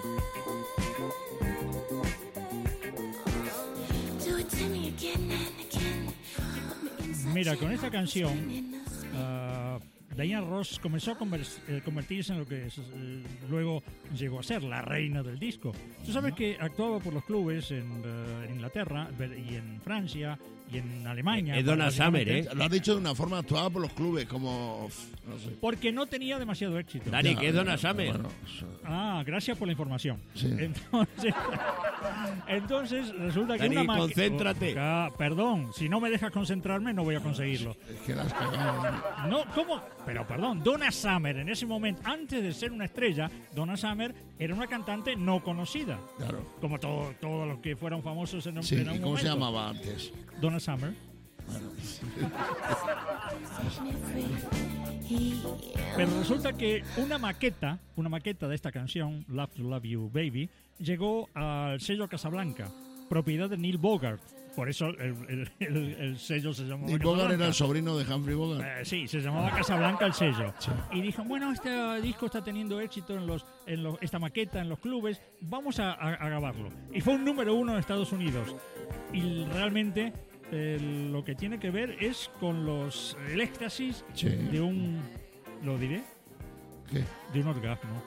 Mira, con esta canción, Diana Ross comenzó a convertirse en lo que luego llegó a ser la reina del disco. Tú sabes que actuaba por los clubes en Inglaterra y en Francia y en Alemania. Es Donna Summer, básicamente, ¿eh? Lo has dicho de una forma, actuada por los clubes, como... No sé. Porque no tenía demasiado éxito. Dani, que es Donna Summer. Bueno, Ah, gracias por la información. Sí. Entonces resulta que Dani, una máquina... concéntrate. Perdón, si no me dejas concentrarme no voy a conseguirlo. es que la has cagado. No, ¿cómo? Pero perdón, Donna Summer en ese momento, antes de ser una estrella, Donna Summer era una cantante no conocida. Claro. Como todos los que fueron famosos en un, Sí, en un ¿y cómo se momento. llamaba antes? Donna Summer. Pero resulta que una maqueta de esta canción, Love to Love You Baby, llegó al sello Casablanca, propiedad de Neil Bogart. Por eso el sello se llamaba Neil Bogart era Casablanca. el sobrino de Humphrey Bogart. Sí, se llamaba Casablanca el sello. Y dijo, bueno, este disco está teniendo éxito esta maqueta en los clubes, vamos a grabarlo. Y fue un número 1 en Estados Unidos. Y realmente lo que tiene que ver es con el éxtasis Sí. de un... ¿Lo diré? ¿Qué? De un orgasmo.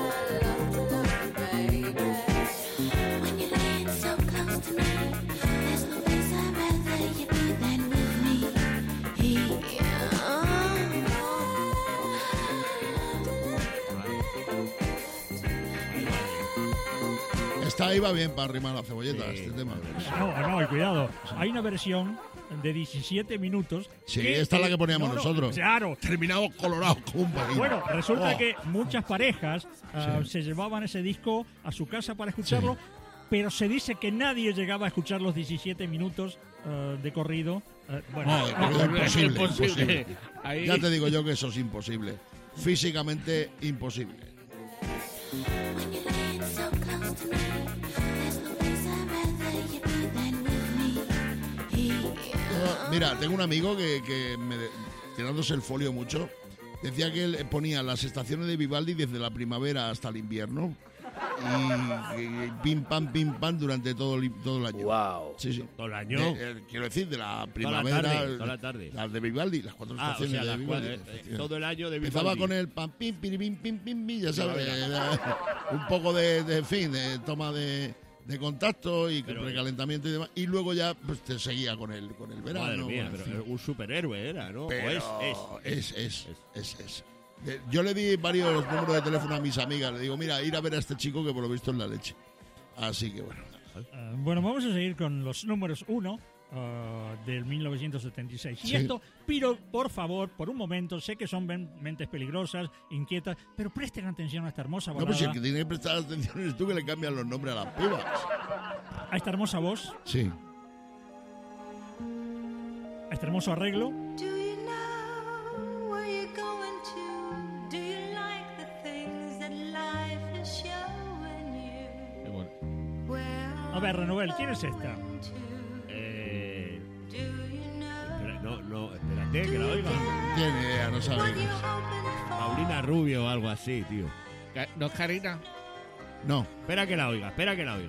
Esta iba bien para arrimar la cebolleta, Sí. este tema. No, y cuidado. Hay una versión de 17 minutos. Sí, esta es la que poníamos No, nosotros. Claro. Terminamos colorados como un pelín. Bueno, resulta Oh. que muchas parejas se llevaban ese disco a su casa para escucharlo, pero se dice que nadie llegaba a escuchar los 17 minutos de corrido. No, de corrido imposible, imposible. Ahí- Ya te digo yo que eso es imposible. Físicamente imposible. Mira, tengo un amigo que tirándose el folio mucho, decía que él ponía las estaciones de Vivaldi desde la primavera hasta el invierno y pim pam durante todo el año. Wow. Sí, sí. Todo el año. Quiero decir, de la Toda la primavera, tarde, toda la tarde. las de Vivaldi, las 4 Ah, o estaciones sea, de las Vivaldi. cuatro, efectivamente. todo el año de Empezaba Vivaldi. con el pam pim piribim pim pim pim, ya sabes, un poco de fin, de toma de de contacto y con precalentamiento y demás. Y luego ya pues te seguía con el verano. Madre mía, en fin. pero un superhéroe era, ¿no? Pero O es. Yo le di varios números de teléfono a mis amigas. Le digo, mira, ir a ver a este chico que por lo visto es la leche. Así que bueno. Bueno, vamos a seguir con los números 1 del 1976. Sí. Y esto, pido, por favor, por un momento, sé que son mentes peligrosas, inquietas, pero presten atención a esta hermosa No, balada, pues el que tiene que prestar atención eres tú, que le cambian los nombres a las pibas. a esta hermosa voz, Sí. a este hermoso arreglo. Do you know where you're going to? Do you like the things that life is showing you? Qué bueno. Where A ver, Renovel, ¿quién es esta? do you know? No, espérate, que la oiga. Tiene idea, no sabe What quién you es. hoping for? Paulina Rubio o algo así, tío. ¿No es Karina? No. Espera que la oiga. What are you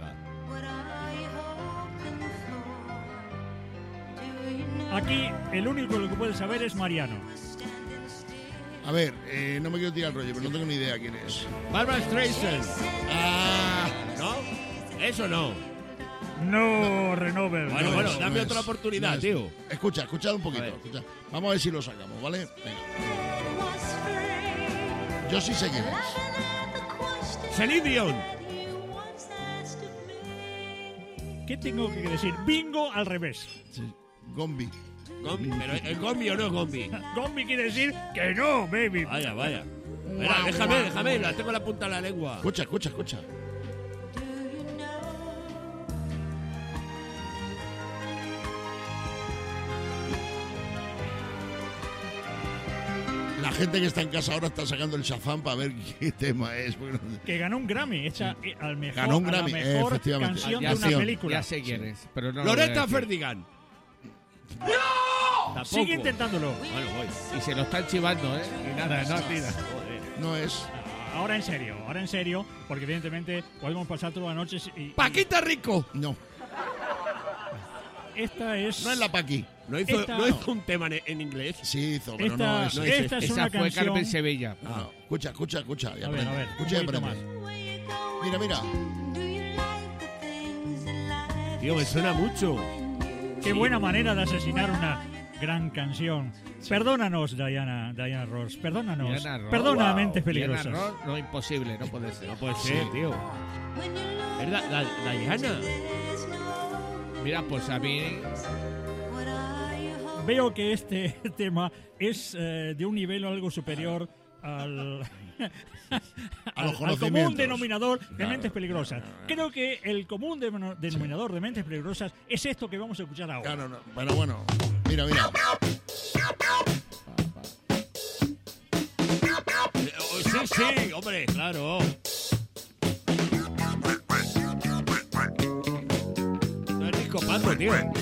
hoping for? Do you know? Aquí, el único que puede saber es Mariano. Standing still. A ver, no me quiero tirar el rollo, pero no tengo ni idea quién es. Barbara Streisand. Ah, ¿No? Eso no. No, Renovel. Bueno, no bueno, es, dame no otra es, oportunidad, no es. tío. Escucha un poquito. A ver. Escucha. Vamos a ver si lo sacamos, ¿vale? Venga. Was free. Yo sí sé quién es. Laughing at the question Celine Dion. that you once asked of me. ¿Qué tengo que decir? Bingo al revés. Sí. Gombi. Gombi, pero ¿es Gombi o no es Gombi? Gombi quiere decir que no, baby. Vaya. Espera, déjame, la tengo en la punta de la lengua. Escucha. Do you know? La gente que está en casa ahora está sacando el Shazam para ver qué tema es. porque no- Que ganó un Grammy, hecha al mejor, Ganó un a la Grammy, mejor efectivamente. canción Ya de una sé- película. Ya sé quién es, pero no lo voy a Loretta decir. Ferdigan. ¡No! Sigue intentándolo. Bueno, voy. Y se lo están chivando, ¿eh? Y nada, no tira. No es. Ahora en serio, porque evidentemente podemos pasar toda la noche y ¡Paquita Rico! No. esta es... No es la Paqui. ¿No hizo, Esta- ¿no hizo un tema en inglés? Sí hizo, pero Esta, no es. no es esta es Esa una fue canción... Carmen Sevilla. No. Escucha. Y A aprende. ver, Escucha y un poquito aprende. más. Where you going? Mira. Do you like the things that life Tío, me suena mucho. Qué buena manera de asesinar una gran canción. Perdónanos, Diana Ross. Perdónanos. Diana Ross. Perdona, mentes Diana peligrosas. Ross, no, imposible, no puede ser. No puede ser, tío. when you look Es la Diana. there's no Mira, pues a mí what are you hoping? Veo que este tema es de un nivel algo superior al... al común conocimientos. denominador de mentes peligrosas. Creo que el común denominador de mentes peligrosas es esto que vamos a escuchar ahora. Claro, no. Pero bueno. Mira. Sí, hombre, claro. No es Disco Pato, tío. Went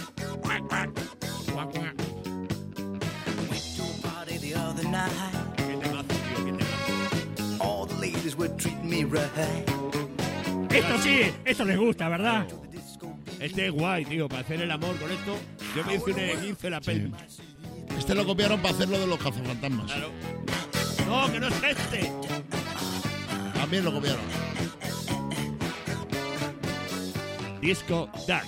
to a party the other night. Qué temazo, tío, qué temazo. All the ladies were treating me right. Esto sí, esto les gusta, ¿verdad? Este es guay, tío, para hacer el amor con esto. Yo me hice un E15 en la pelvis. Este lo copiaron para hacerlo de los cazafantasmas. Claro. No, que no es este. También lo copiaron. Disco Dark.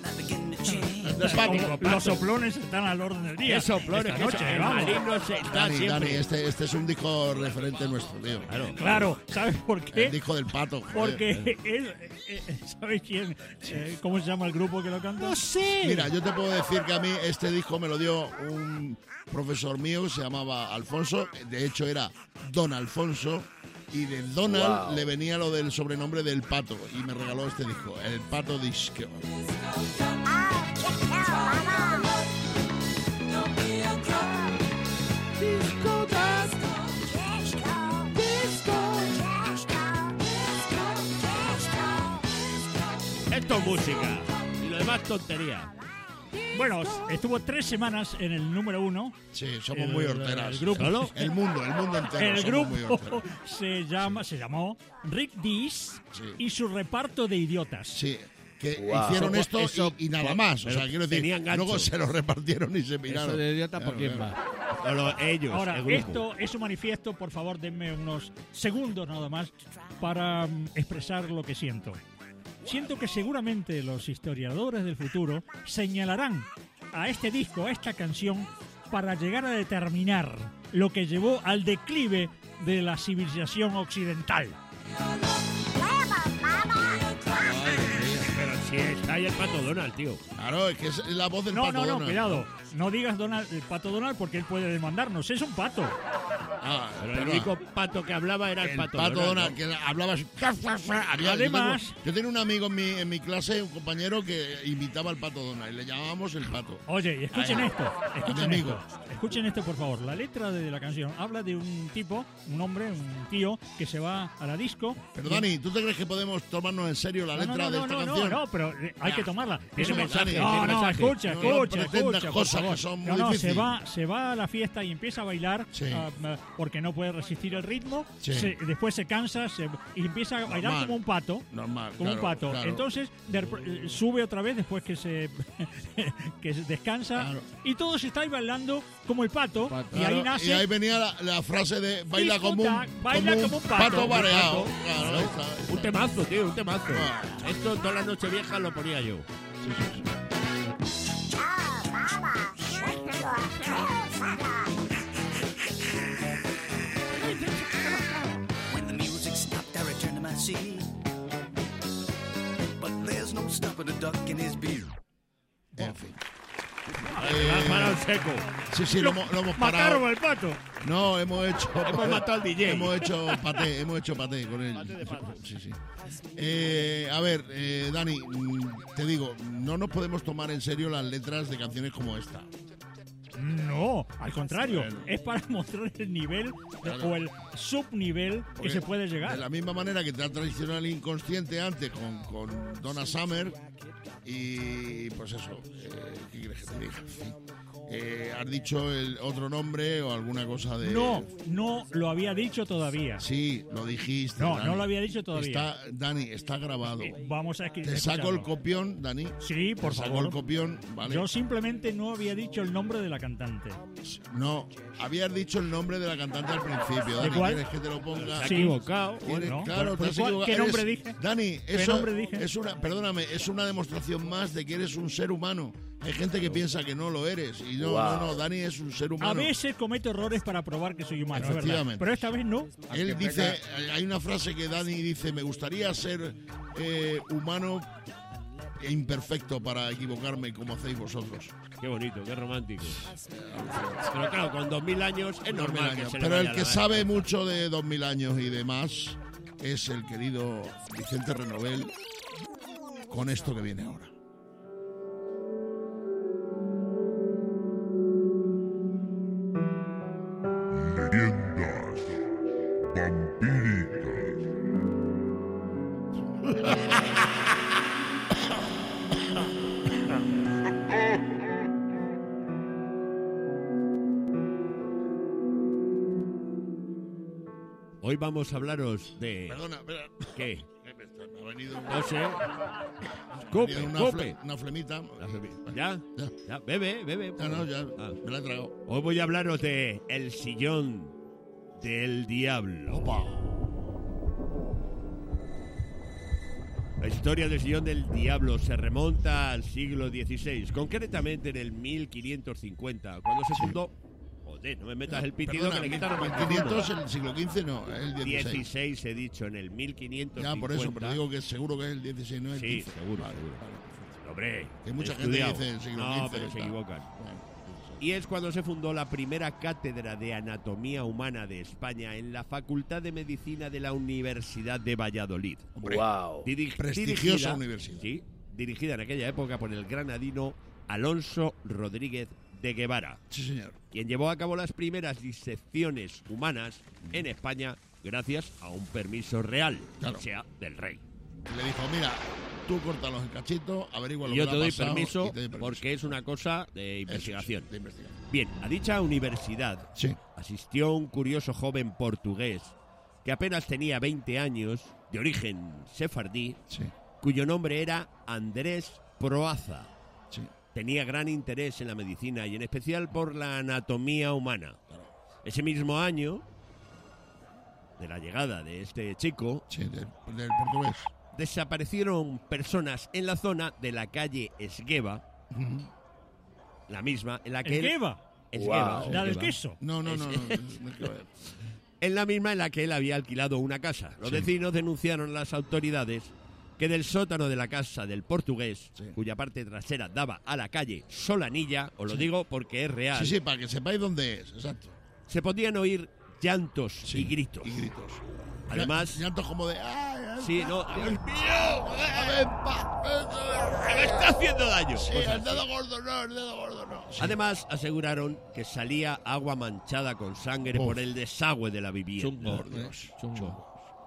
Los soplones están al orden del día. ¿Qué soplones? Esta ¿Qué noche, so- el vamos. maligno se está Dani, siempre. este es un disco referente nuestro, tío. Claro, ¿sabes por El qué? disco del pato. joder. Porque ¿sabes quién? ¿Cómo se llama el grupo que lo canta? No sé. Mira, yo te puedo decir que a mí este disco me lo dio un profesor mío que se llamaba Alfonso. De hecho, era Don Alfonso. Y de Donald le venía lo del sobrenombre del pato. Y me regaló este disco, el Pato Disco. Esto es música. Y lo demás tontería. Bueno, estuvo 3 semanas en el número 1. Sí, somos muy horteras. El grupo, ¿Solo? El mundo entero. el somos muy grupo horteras. se llamó Rick Dees Sí. y su reparto de idiotas. Sí, que Wow. hicieron esto Eso- y nada más. O sea, pero quiero decir, tenían gancho. luego se lo repartieron y se miraron. eso de idiota, ¿por quién Claro, va? Ellos, Ahora, el grupo. esto es un manifiesto, por favor, denme unos segundos nada más para expresar lo que siento. siento que seguramente los historiadores del futuro señalarán a este disco, a esta canción, para llegar a determinar lo que llevó al declive de la civilización occidental. Pero si está ahí el Pato Donald, tío. Claro, es que es la voz del Pato Donald. No, cuidado. No digas el Pato Donald porque él puede demandarnos. Es un pato. Pero el único pato que hablaba era el Pato Donald, ¿no? que hablaba así. Además, yo tenía un amigo en mi clase, un compañero que imitaba al Pato Donald y le llamábamos el Pato. Oye, y escuchen esto, por favor. La letra de la canción habla de un tipo, un hombre, un tío que se va a la disco. Pero Dani, ¿tú te crees que podemos tomarnos en serio la letra de esta canción? No, pero hay que tomarla. Tiene mensaje. Escucha, cosas que son muy difíciles. Se va a la fiesta y empieza a bailar porque no puede resistir el ritmo. Después se cansa y empieza a bailar como un pato. Normal. Como un pato. Claro. Entonces sube otra vez después que se descansa. Claro. Y todos estáis bailando como el pato. Y ahí nace. Y ahí venía la frase de baila como un pato bareado. Claro, un temazo, tío, un temazo. Esto toda la noche vieja lo ponía yo. When the music stopped, I returned to my seat. But there's no stopping a duck in his beard. En fin. Parado seco. Sí, lo hemos parado. Mataron al pato. No, hemos matado al DJ. Hemos hecho paté con él. Sí. A ver, Dani, te digo, no nos podemos tomar en serio las letras de canciones como esta. No, al contrario, es para mostrar el nivel o el subnivel que se puede llegar. De la misma manera que te ha traicionado el inconsciente antes con Donna Summer y pues eso, ¿qué quieres que te diga? ¿Has dicho el otro nombre o alguna cosa de...? No lo había dicho todavía. Sí, lo dijiste. No, Dani. no lo había dicho todavía. Dani, está grabado. Vamos a escribir. ¿Te saco el copión, Dani? Sí, por favor. Te saco el copión, ¿vale? Yo simplemente no había dicho el nombre de la cantante. No, habías dicho el nombre de la cantante al principio. Dani, ¿quieres que te lo ponga? Se ha equivocado. Claro, te has equivocado. ¿Qué nombre dije? Dani, ¿Qué nombre dije? es una demostración más de que eres un ser humano. Hay gente que piensa que no lo eres. Y no, Dani es un ser humano. A veces cometo errores para probar que soy humano, efectivamente. Pero esta vez no. Él dice, hay una frase que Dani dice, me gustaría ser humano e imperfecto para equivocarme como hacéis vosotros. Qué bonito, qué romántico. Pero claro, con 2000 años es normal que se le Pero vaya el que sabe mucho de 2000 años y demás es el querido Vicente Renovel con esto que viene ahora. Leyendas vampíricas. Hoy vamos a hablaros de... Perdona, espera. ¿Qué? Me ha venido No sé. una flemita. ¿Ya? Bebe. Ya, me la he tragado. Hoy voy a hablaros de El Sillón del Diablo. Opa. La historia del Sillón del Diablo se remonta al siglo XVI, concretamente en el 1550, cuando se fundó... Joder, no me metas el pitido. Perdona, que le quitan 1500 el siglo XV, no, es el 16. 16 he dicho, en el 1550. Ya, por eso, pero digo que seguro que es el 16, no es el 15. Sí, seguro. Hombre, que mucha gente dice el siglo XV. No, pero se equivocan. Y es cuando se fundó la primera cátedra de anatomía humana de España en la Facultad de Medicina de la Universidad de Valladolid. Wow. Prestigiosa universidad. Sí, dirigida en aquella época por el granadino Alonso Rodríguez de Guevara. Sí, señor. Quien llevó a cabo las primeras disecciones humanas en España gracias a un permiso real, o sea, del rey. Le dijo, mira, tú córtalos en cachitos, averigua lo que yo le te ha doy pasado permiso y te doy permiso porque es una cosa de investigación. De investigación. Bien, a dicha universidad asistió un curioso joven portugués que apenas tenía 20 años, de origen sefardí, cuyo nombre era Andrés Proaza. Tenía gran interés en la medicina y en especial por la anatomía humana. Ese mismo año de la llegada de este chico, del portugués, desaparecieron personas en la zona de la calle Esgueva, la misma en la que... ¿Esgueva? ¿La del queso? No. En la misma en la que él había alquilado una casa. Los vecinos denunciaron a las autoridades que del sótano de la casa del portugués, cuya parte trasera daba a la calle Solanilla, os lo digo porque es real. Sí, para que sepáis dónde es, exacto. Se podían oír llantos y gritos. Además... Llantos como de... Sí, no, Dios mío, me está haciendo daño. Sí, el dedo gordo no. Sí. Además, aseguraron que salía agua manchada con sangre por el desagüe de la vivienda. Chungo.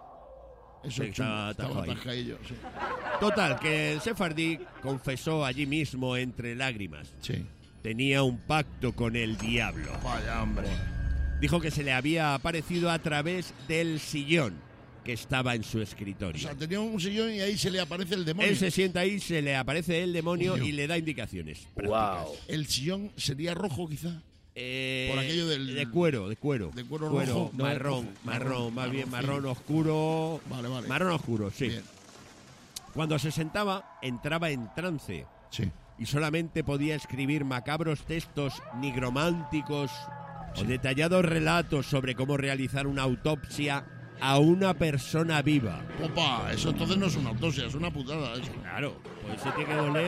Eso estaba tajadillo, sí. Total, que el sefardí confesó allí mismo entre lágrimas. Sí. Tenía un pacto con el diablo. Vaya, hombre. Dijo que se le había aparecido a través del sillón que estaba en su escritorio. O sea, tenía un sillón y ahí se le aparece el demonio. Él se sienta ahí, se le aparece el demonio y le da indicaciones prácticas. ¿El sillón sería rojo, quizá? Por aquello del... De cuero. De cuero rojo. Marrón, más bien marrón oscuro. Vale. Marrón oscuro, sí. Bien. Cuando se sentaba, entraba en trance. Sí. Y solamente podía escribir macabros textos nigrománticos o detallados relatos sobre cómo realizar una autopsia a una persona viva. Opa, eso entonces no es una autopsia, es una putada eso. Claro, pues eso tiene que doler.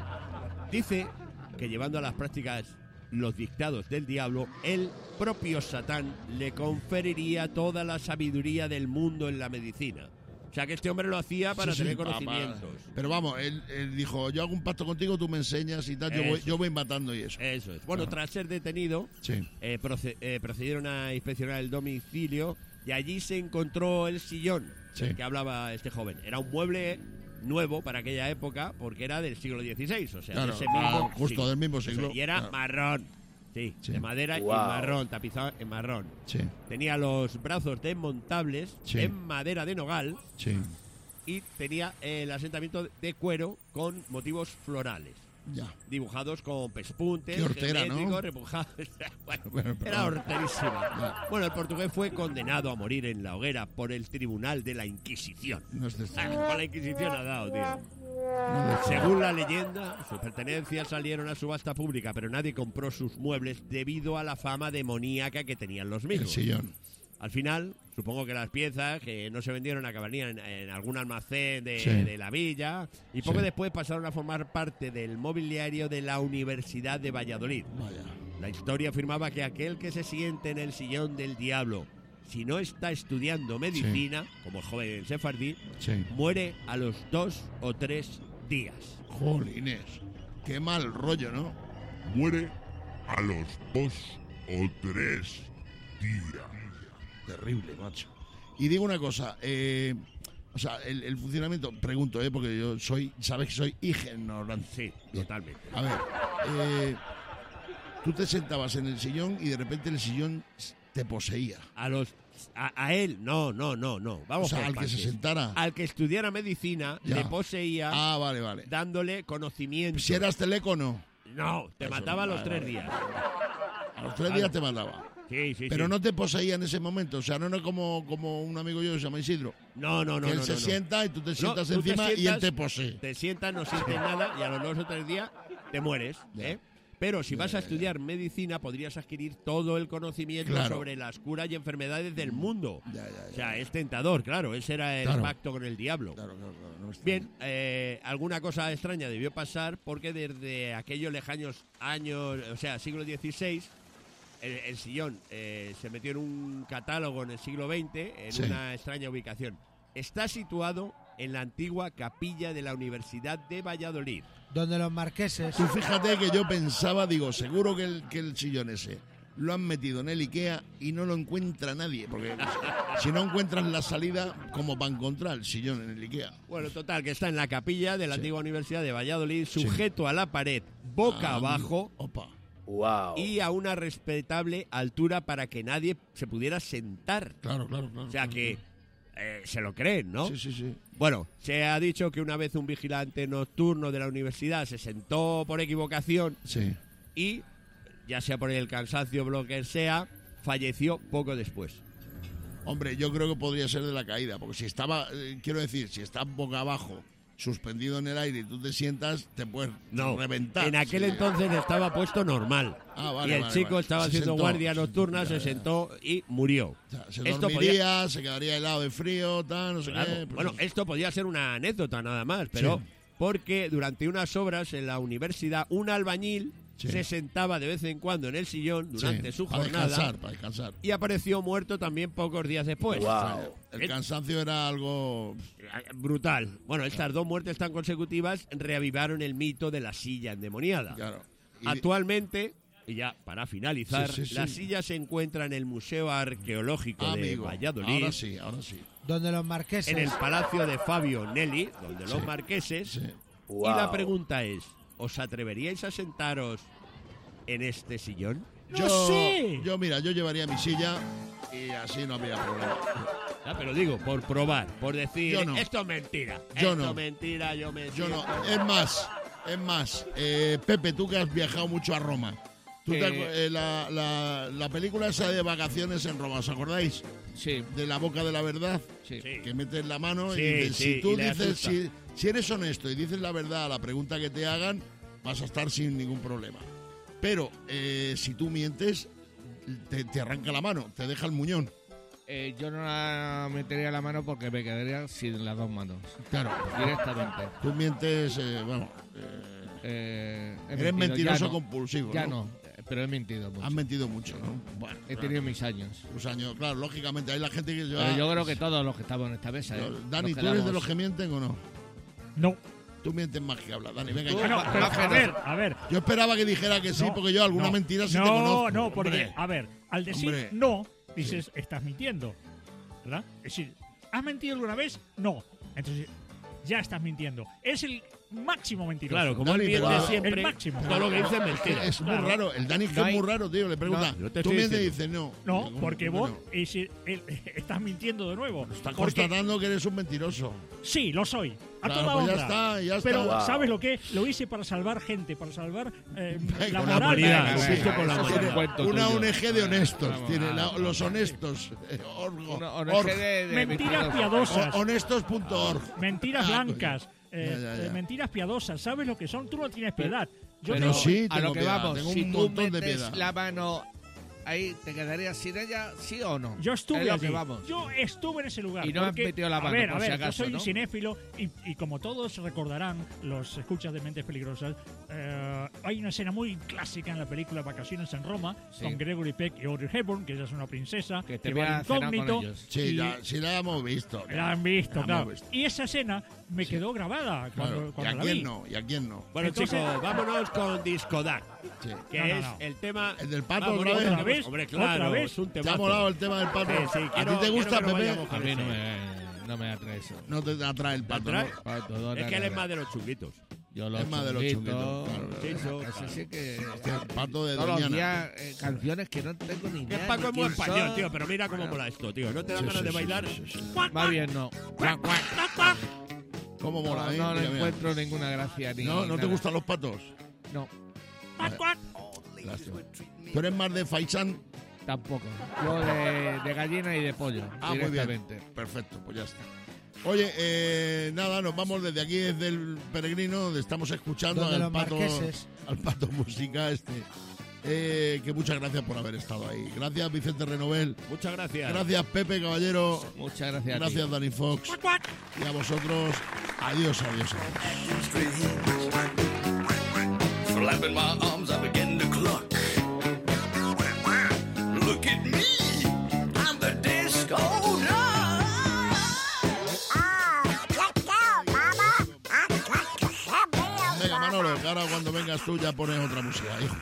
Dice que llevando a las prácticas los dictados del diablo, el propio Satán le conferiría toda la sabiduría del mundo en la medicina. O sea que este hombre lo hacía para tener conocimientos. Pero vamos, él dijo, yo hago un pacto contigo, tú me enseñas y tal, yo voy matando y eso. Eso es. Bueno, tras ser detenido, procedieron a inspeccionar el domicilio y allí se encontró el sillón del que hablaba este joven. Era un mueble nuevo para aquella época porque era del siglo XVI, o sea, claro, de ese mismo, justo del mismo siglo. Y era marrón. Sí, de madera y marrón, tapizado en marrón. Sí. Tenía los brazos desmontables en madera de nogal y tenía el asentamiento de cuero con motivos florales. Ya. Dibujados con pespuntes, qué hortera, ¿no? Repujados. Bueno, era horterísima. Bueno, el portugués fue condenado a morir en la hoguera por el Tribunal de la Inquisición. No es con la Inquisición ha dado, tío. Según la leyenda, sus pertenencias salieron a subasta pública, pero nadie compró sus muebles debido a la fama demoníaca que tenían los mismos. El sillón. Al final, supongo que las piezas que no se vendieron acabarían en algún almacén de la villa y poco después pasaron a formar parte del mobiliario de la Universidad de Valladolid. Vaya. La historia afirmaba que aquel que se siente en el sillón del diablo, si no está estudiando medicina, como el joven sefardí, muere a los 2 o 3 días. Jolines, qué mal rollo, ¿no? Muere a los 2 o 3 días. Terrible, macho. Y digo una cosa, o sea, el funcionamiento, pregunto, porque yo sabes que soy ignorante. Sí, totalmente. A ver, tú te sentabas en el sillón y de repente el sillón te poseía. A él, no. Vamos, o sea, al que se sentara. Al que estudiara medicina, le poseía. Ah, vale. Dándole conocimiento. Si eras teleco, no. No, te mataba a los 3 días. A los 3 días te mataba. Sí. Pero no te poseía en ese momento, o sea, no como un amigo yo que se llama Isidro. No. Él se sienta y tú te sientas encima y él te posee. Te sientas, no sientes nada y a los 2 o 3 días te mueres, Pero si vas a estudiar medicina podrías adquirir todo el conocimiento sobre las curas y enfermedades del mundo. O sea, es tentador, claro, ese era el pacto con el diablo. Claro, no bien, alguna cosa extraña debió pasar porque desde aquellos lejanos años, o sea, siglo XVI, el sillón se metió en un catálogo en el siglo XX, en una extraña ubicación. Está situado en la antigua capilla de la Universidad de Valladolid. Donde los marqueses... Tú fíjate que yo pensaba, digo, seguro que el sillón ese lo han metido en el Ikea y no lo encuentra nadie, porque si no encuentran la salida, ¿cómo va a encontrar el sillón en el Ikea? Bueno, total, que está en la capilla de la antigua Universidad de Valladolid, sujeto a la pared, boca abajo... Opa. Wow. Y a una respetable altura para que nadie se pudiera sentar. Claro. O sea que se lo creen, ¿no? Sí. Bueno, se ha dicho que una vez un vigilante nocturno de la universidad se sentó por equivocación y, ya sea por el cansancio o lo que sea, falleció poco después. Hombre, yo creo que podría ser de la caída, porque si estaba, quiero decir, si está boca abajo, suspendido en el aire y tú te sientas, te puedes reventar. En aquel entonces estaba puesto normal. Y el chico estaba haciendo guardia nocturna, se sentó y murió. O sea, se dormiría, se quedaría helado de frío, tal, no sé qué. Bueno, esto podía ser una anécdota nada más, pero porque durante unas obras en la universidad un albañil se sentaba de vez en cuando en el sillón durante su jornada para descansar. Y apareció muerto también pocos días después. Wow. El cansancio era algo brutal. Bueno, estas 2 muertes tan consecutivas reavivaron el mito de la silla endemoniada. Claro. Actualmente, y ya para finalizar, la silla se encuentra en el Museo Arqueológico de Valladolid. Ahora sí. Donde los marqueses. En el Palacio de Fabio Nelli, donde los marqueses. Y la pregunta es, ¿os atreveríais a sentaros en este sillón? Yo, mira, yo llevaría mi silla y así no habría problema. Pero digo, por probar, por decir, esto es mentira. Yo no. Es más, Pepe, tú que has viajado mucho a Roma. La película esa de vacaciones en Roma, ¿os acordáis? Sí. De La Boca de la Verdad. Sí. Que metes la mano y dices, si tú dices, si eres honesto y dices la verdad a la pregunta que te hagan, vas a estar sin ningún problema. Pero si tú mientes, te arranca la mano, te deja el muñón. Yo no la metería la mano porque me quedaría sin las 2 manos. Claro. Directamente. Tú mientes, eres mentiroso compulsivo. Ya no, pero he mentido mucho. Has mentido mucho, ¿no? Bueno, he tenido mis años. Tus años, claro, lógicamente. Hay la gente que pero yo creo que todos los que estamos en esta mesa. Dani, ¿tú eres de los que mienten o no? No. Tú mientes más que hablas, Dani. Venga, a ver. Yo esperaba que dijera que sí, porque yo alguna mentira sí te conozco. No, porque, a ver, al decir no, dices, estás mintiendo, ¿verdad? Es decir, ¿has mentido alguna vez? No. Entonces, ya estás mintiendo. Es el máximo mentiroso. Claro, como él miente siempre, el máximo. todo lo que dice es mentira. Es muy raro. El Dani es muy raro, tío. Le pregunta, ¿tú mientes? Y dice no. No, porque vos estás mintiendo de nuevo. Estás constatando que eres un mentiroso. Sí, lo soy. A claro, toda pues honra. Ya está. Pero, ¿sabes lo que? Lo hice para salvar gente, para salvar la moral. Una ONG de honestos. Tiene los honestos. Mentiras piadosas. Honestos.org. Mentiras blancas. Mentiras piadosas. ¿Sabes lo que son? Tú no tienes piedad. Pero sí, a lo que piedad. vamos, tengo si un tú montón de metes piedad. la mano ahí, ¿te quedarías sin ella, sí o no? Yo estuve allí. Vamos. Yo estuve en ese lugar. Y no has metido la mano, por si acaso, yo soy ¿no? un cinéfilo y como todos recordarán, los escuchas de Mentes Peligrosas, hay una escena muy clásica en la película Vacaciones en Roma con Gregory Peck y Audrey Hepburn, que ella es una princesa que te va incógnito. Sí, la hemos visto. La han visto, claro. Y esa escena me quedó grabada cuando ¿Y a la quién vi. no? ¿Y a quién no? Bueno, entonces, chicos, vámonos con Discodac, que es el tema... El del pato ¿Otra vez? Hombre, claro, ¿Otra vez? es un ¿Te ha temazo. molado el tema del pato? Sí, ¿A ti te gusta, Pepe? A mí no me atrae eso. No te atrae el pato, ¿Atrae? ¿no? Es que él es más de los chunguitos. Yo los es más de los chunguitos. Así que el pato de todos los Doñana. días canciones que no tengo ni idea. El Paco ni es muy quién español, son. tío, pero mira cómo mola esto, tío. ¿No te dan ganas de bailar? Más bien no. ¿Cómo mola, No le encuentro ninguna gracia. Ni ¿No te nada. gustan los patos? No. Lástima. ¿Tú eres más de faisán? Tampoco. Yo de gallina y de pollo. Muy bien. Directamente. Perfecto, pues ya está. Oye, nada, nos vamos desde aquí, desde el Peregrino, donde estamos escuchando al pato música que muchas gracias por haber estado ahí. Gracias, Vicente Renovel. Muchas gracias. Gracias, Pepe Caballero. Muchas gracias. Gracias, Dani Fox. Y a vosotros, adiós. Flapping my arms, I begin to cluck. Look at me, I'm the disco duck. Venga, Manolo, que ahora cuando vengas tú ya pones otra música, hijo.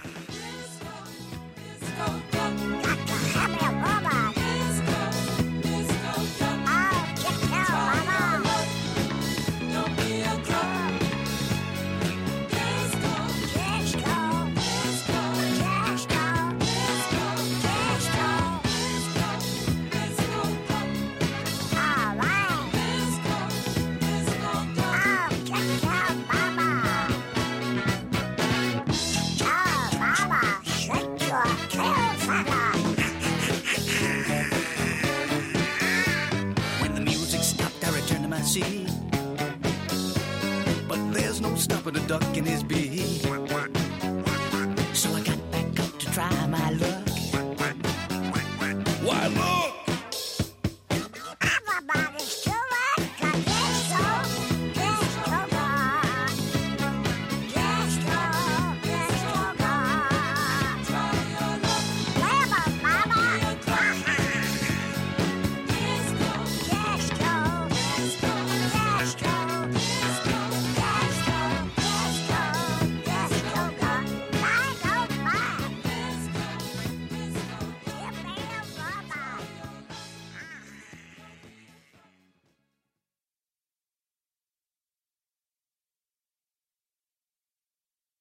put a duck in his beak.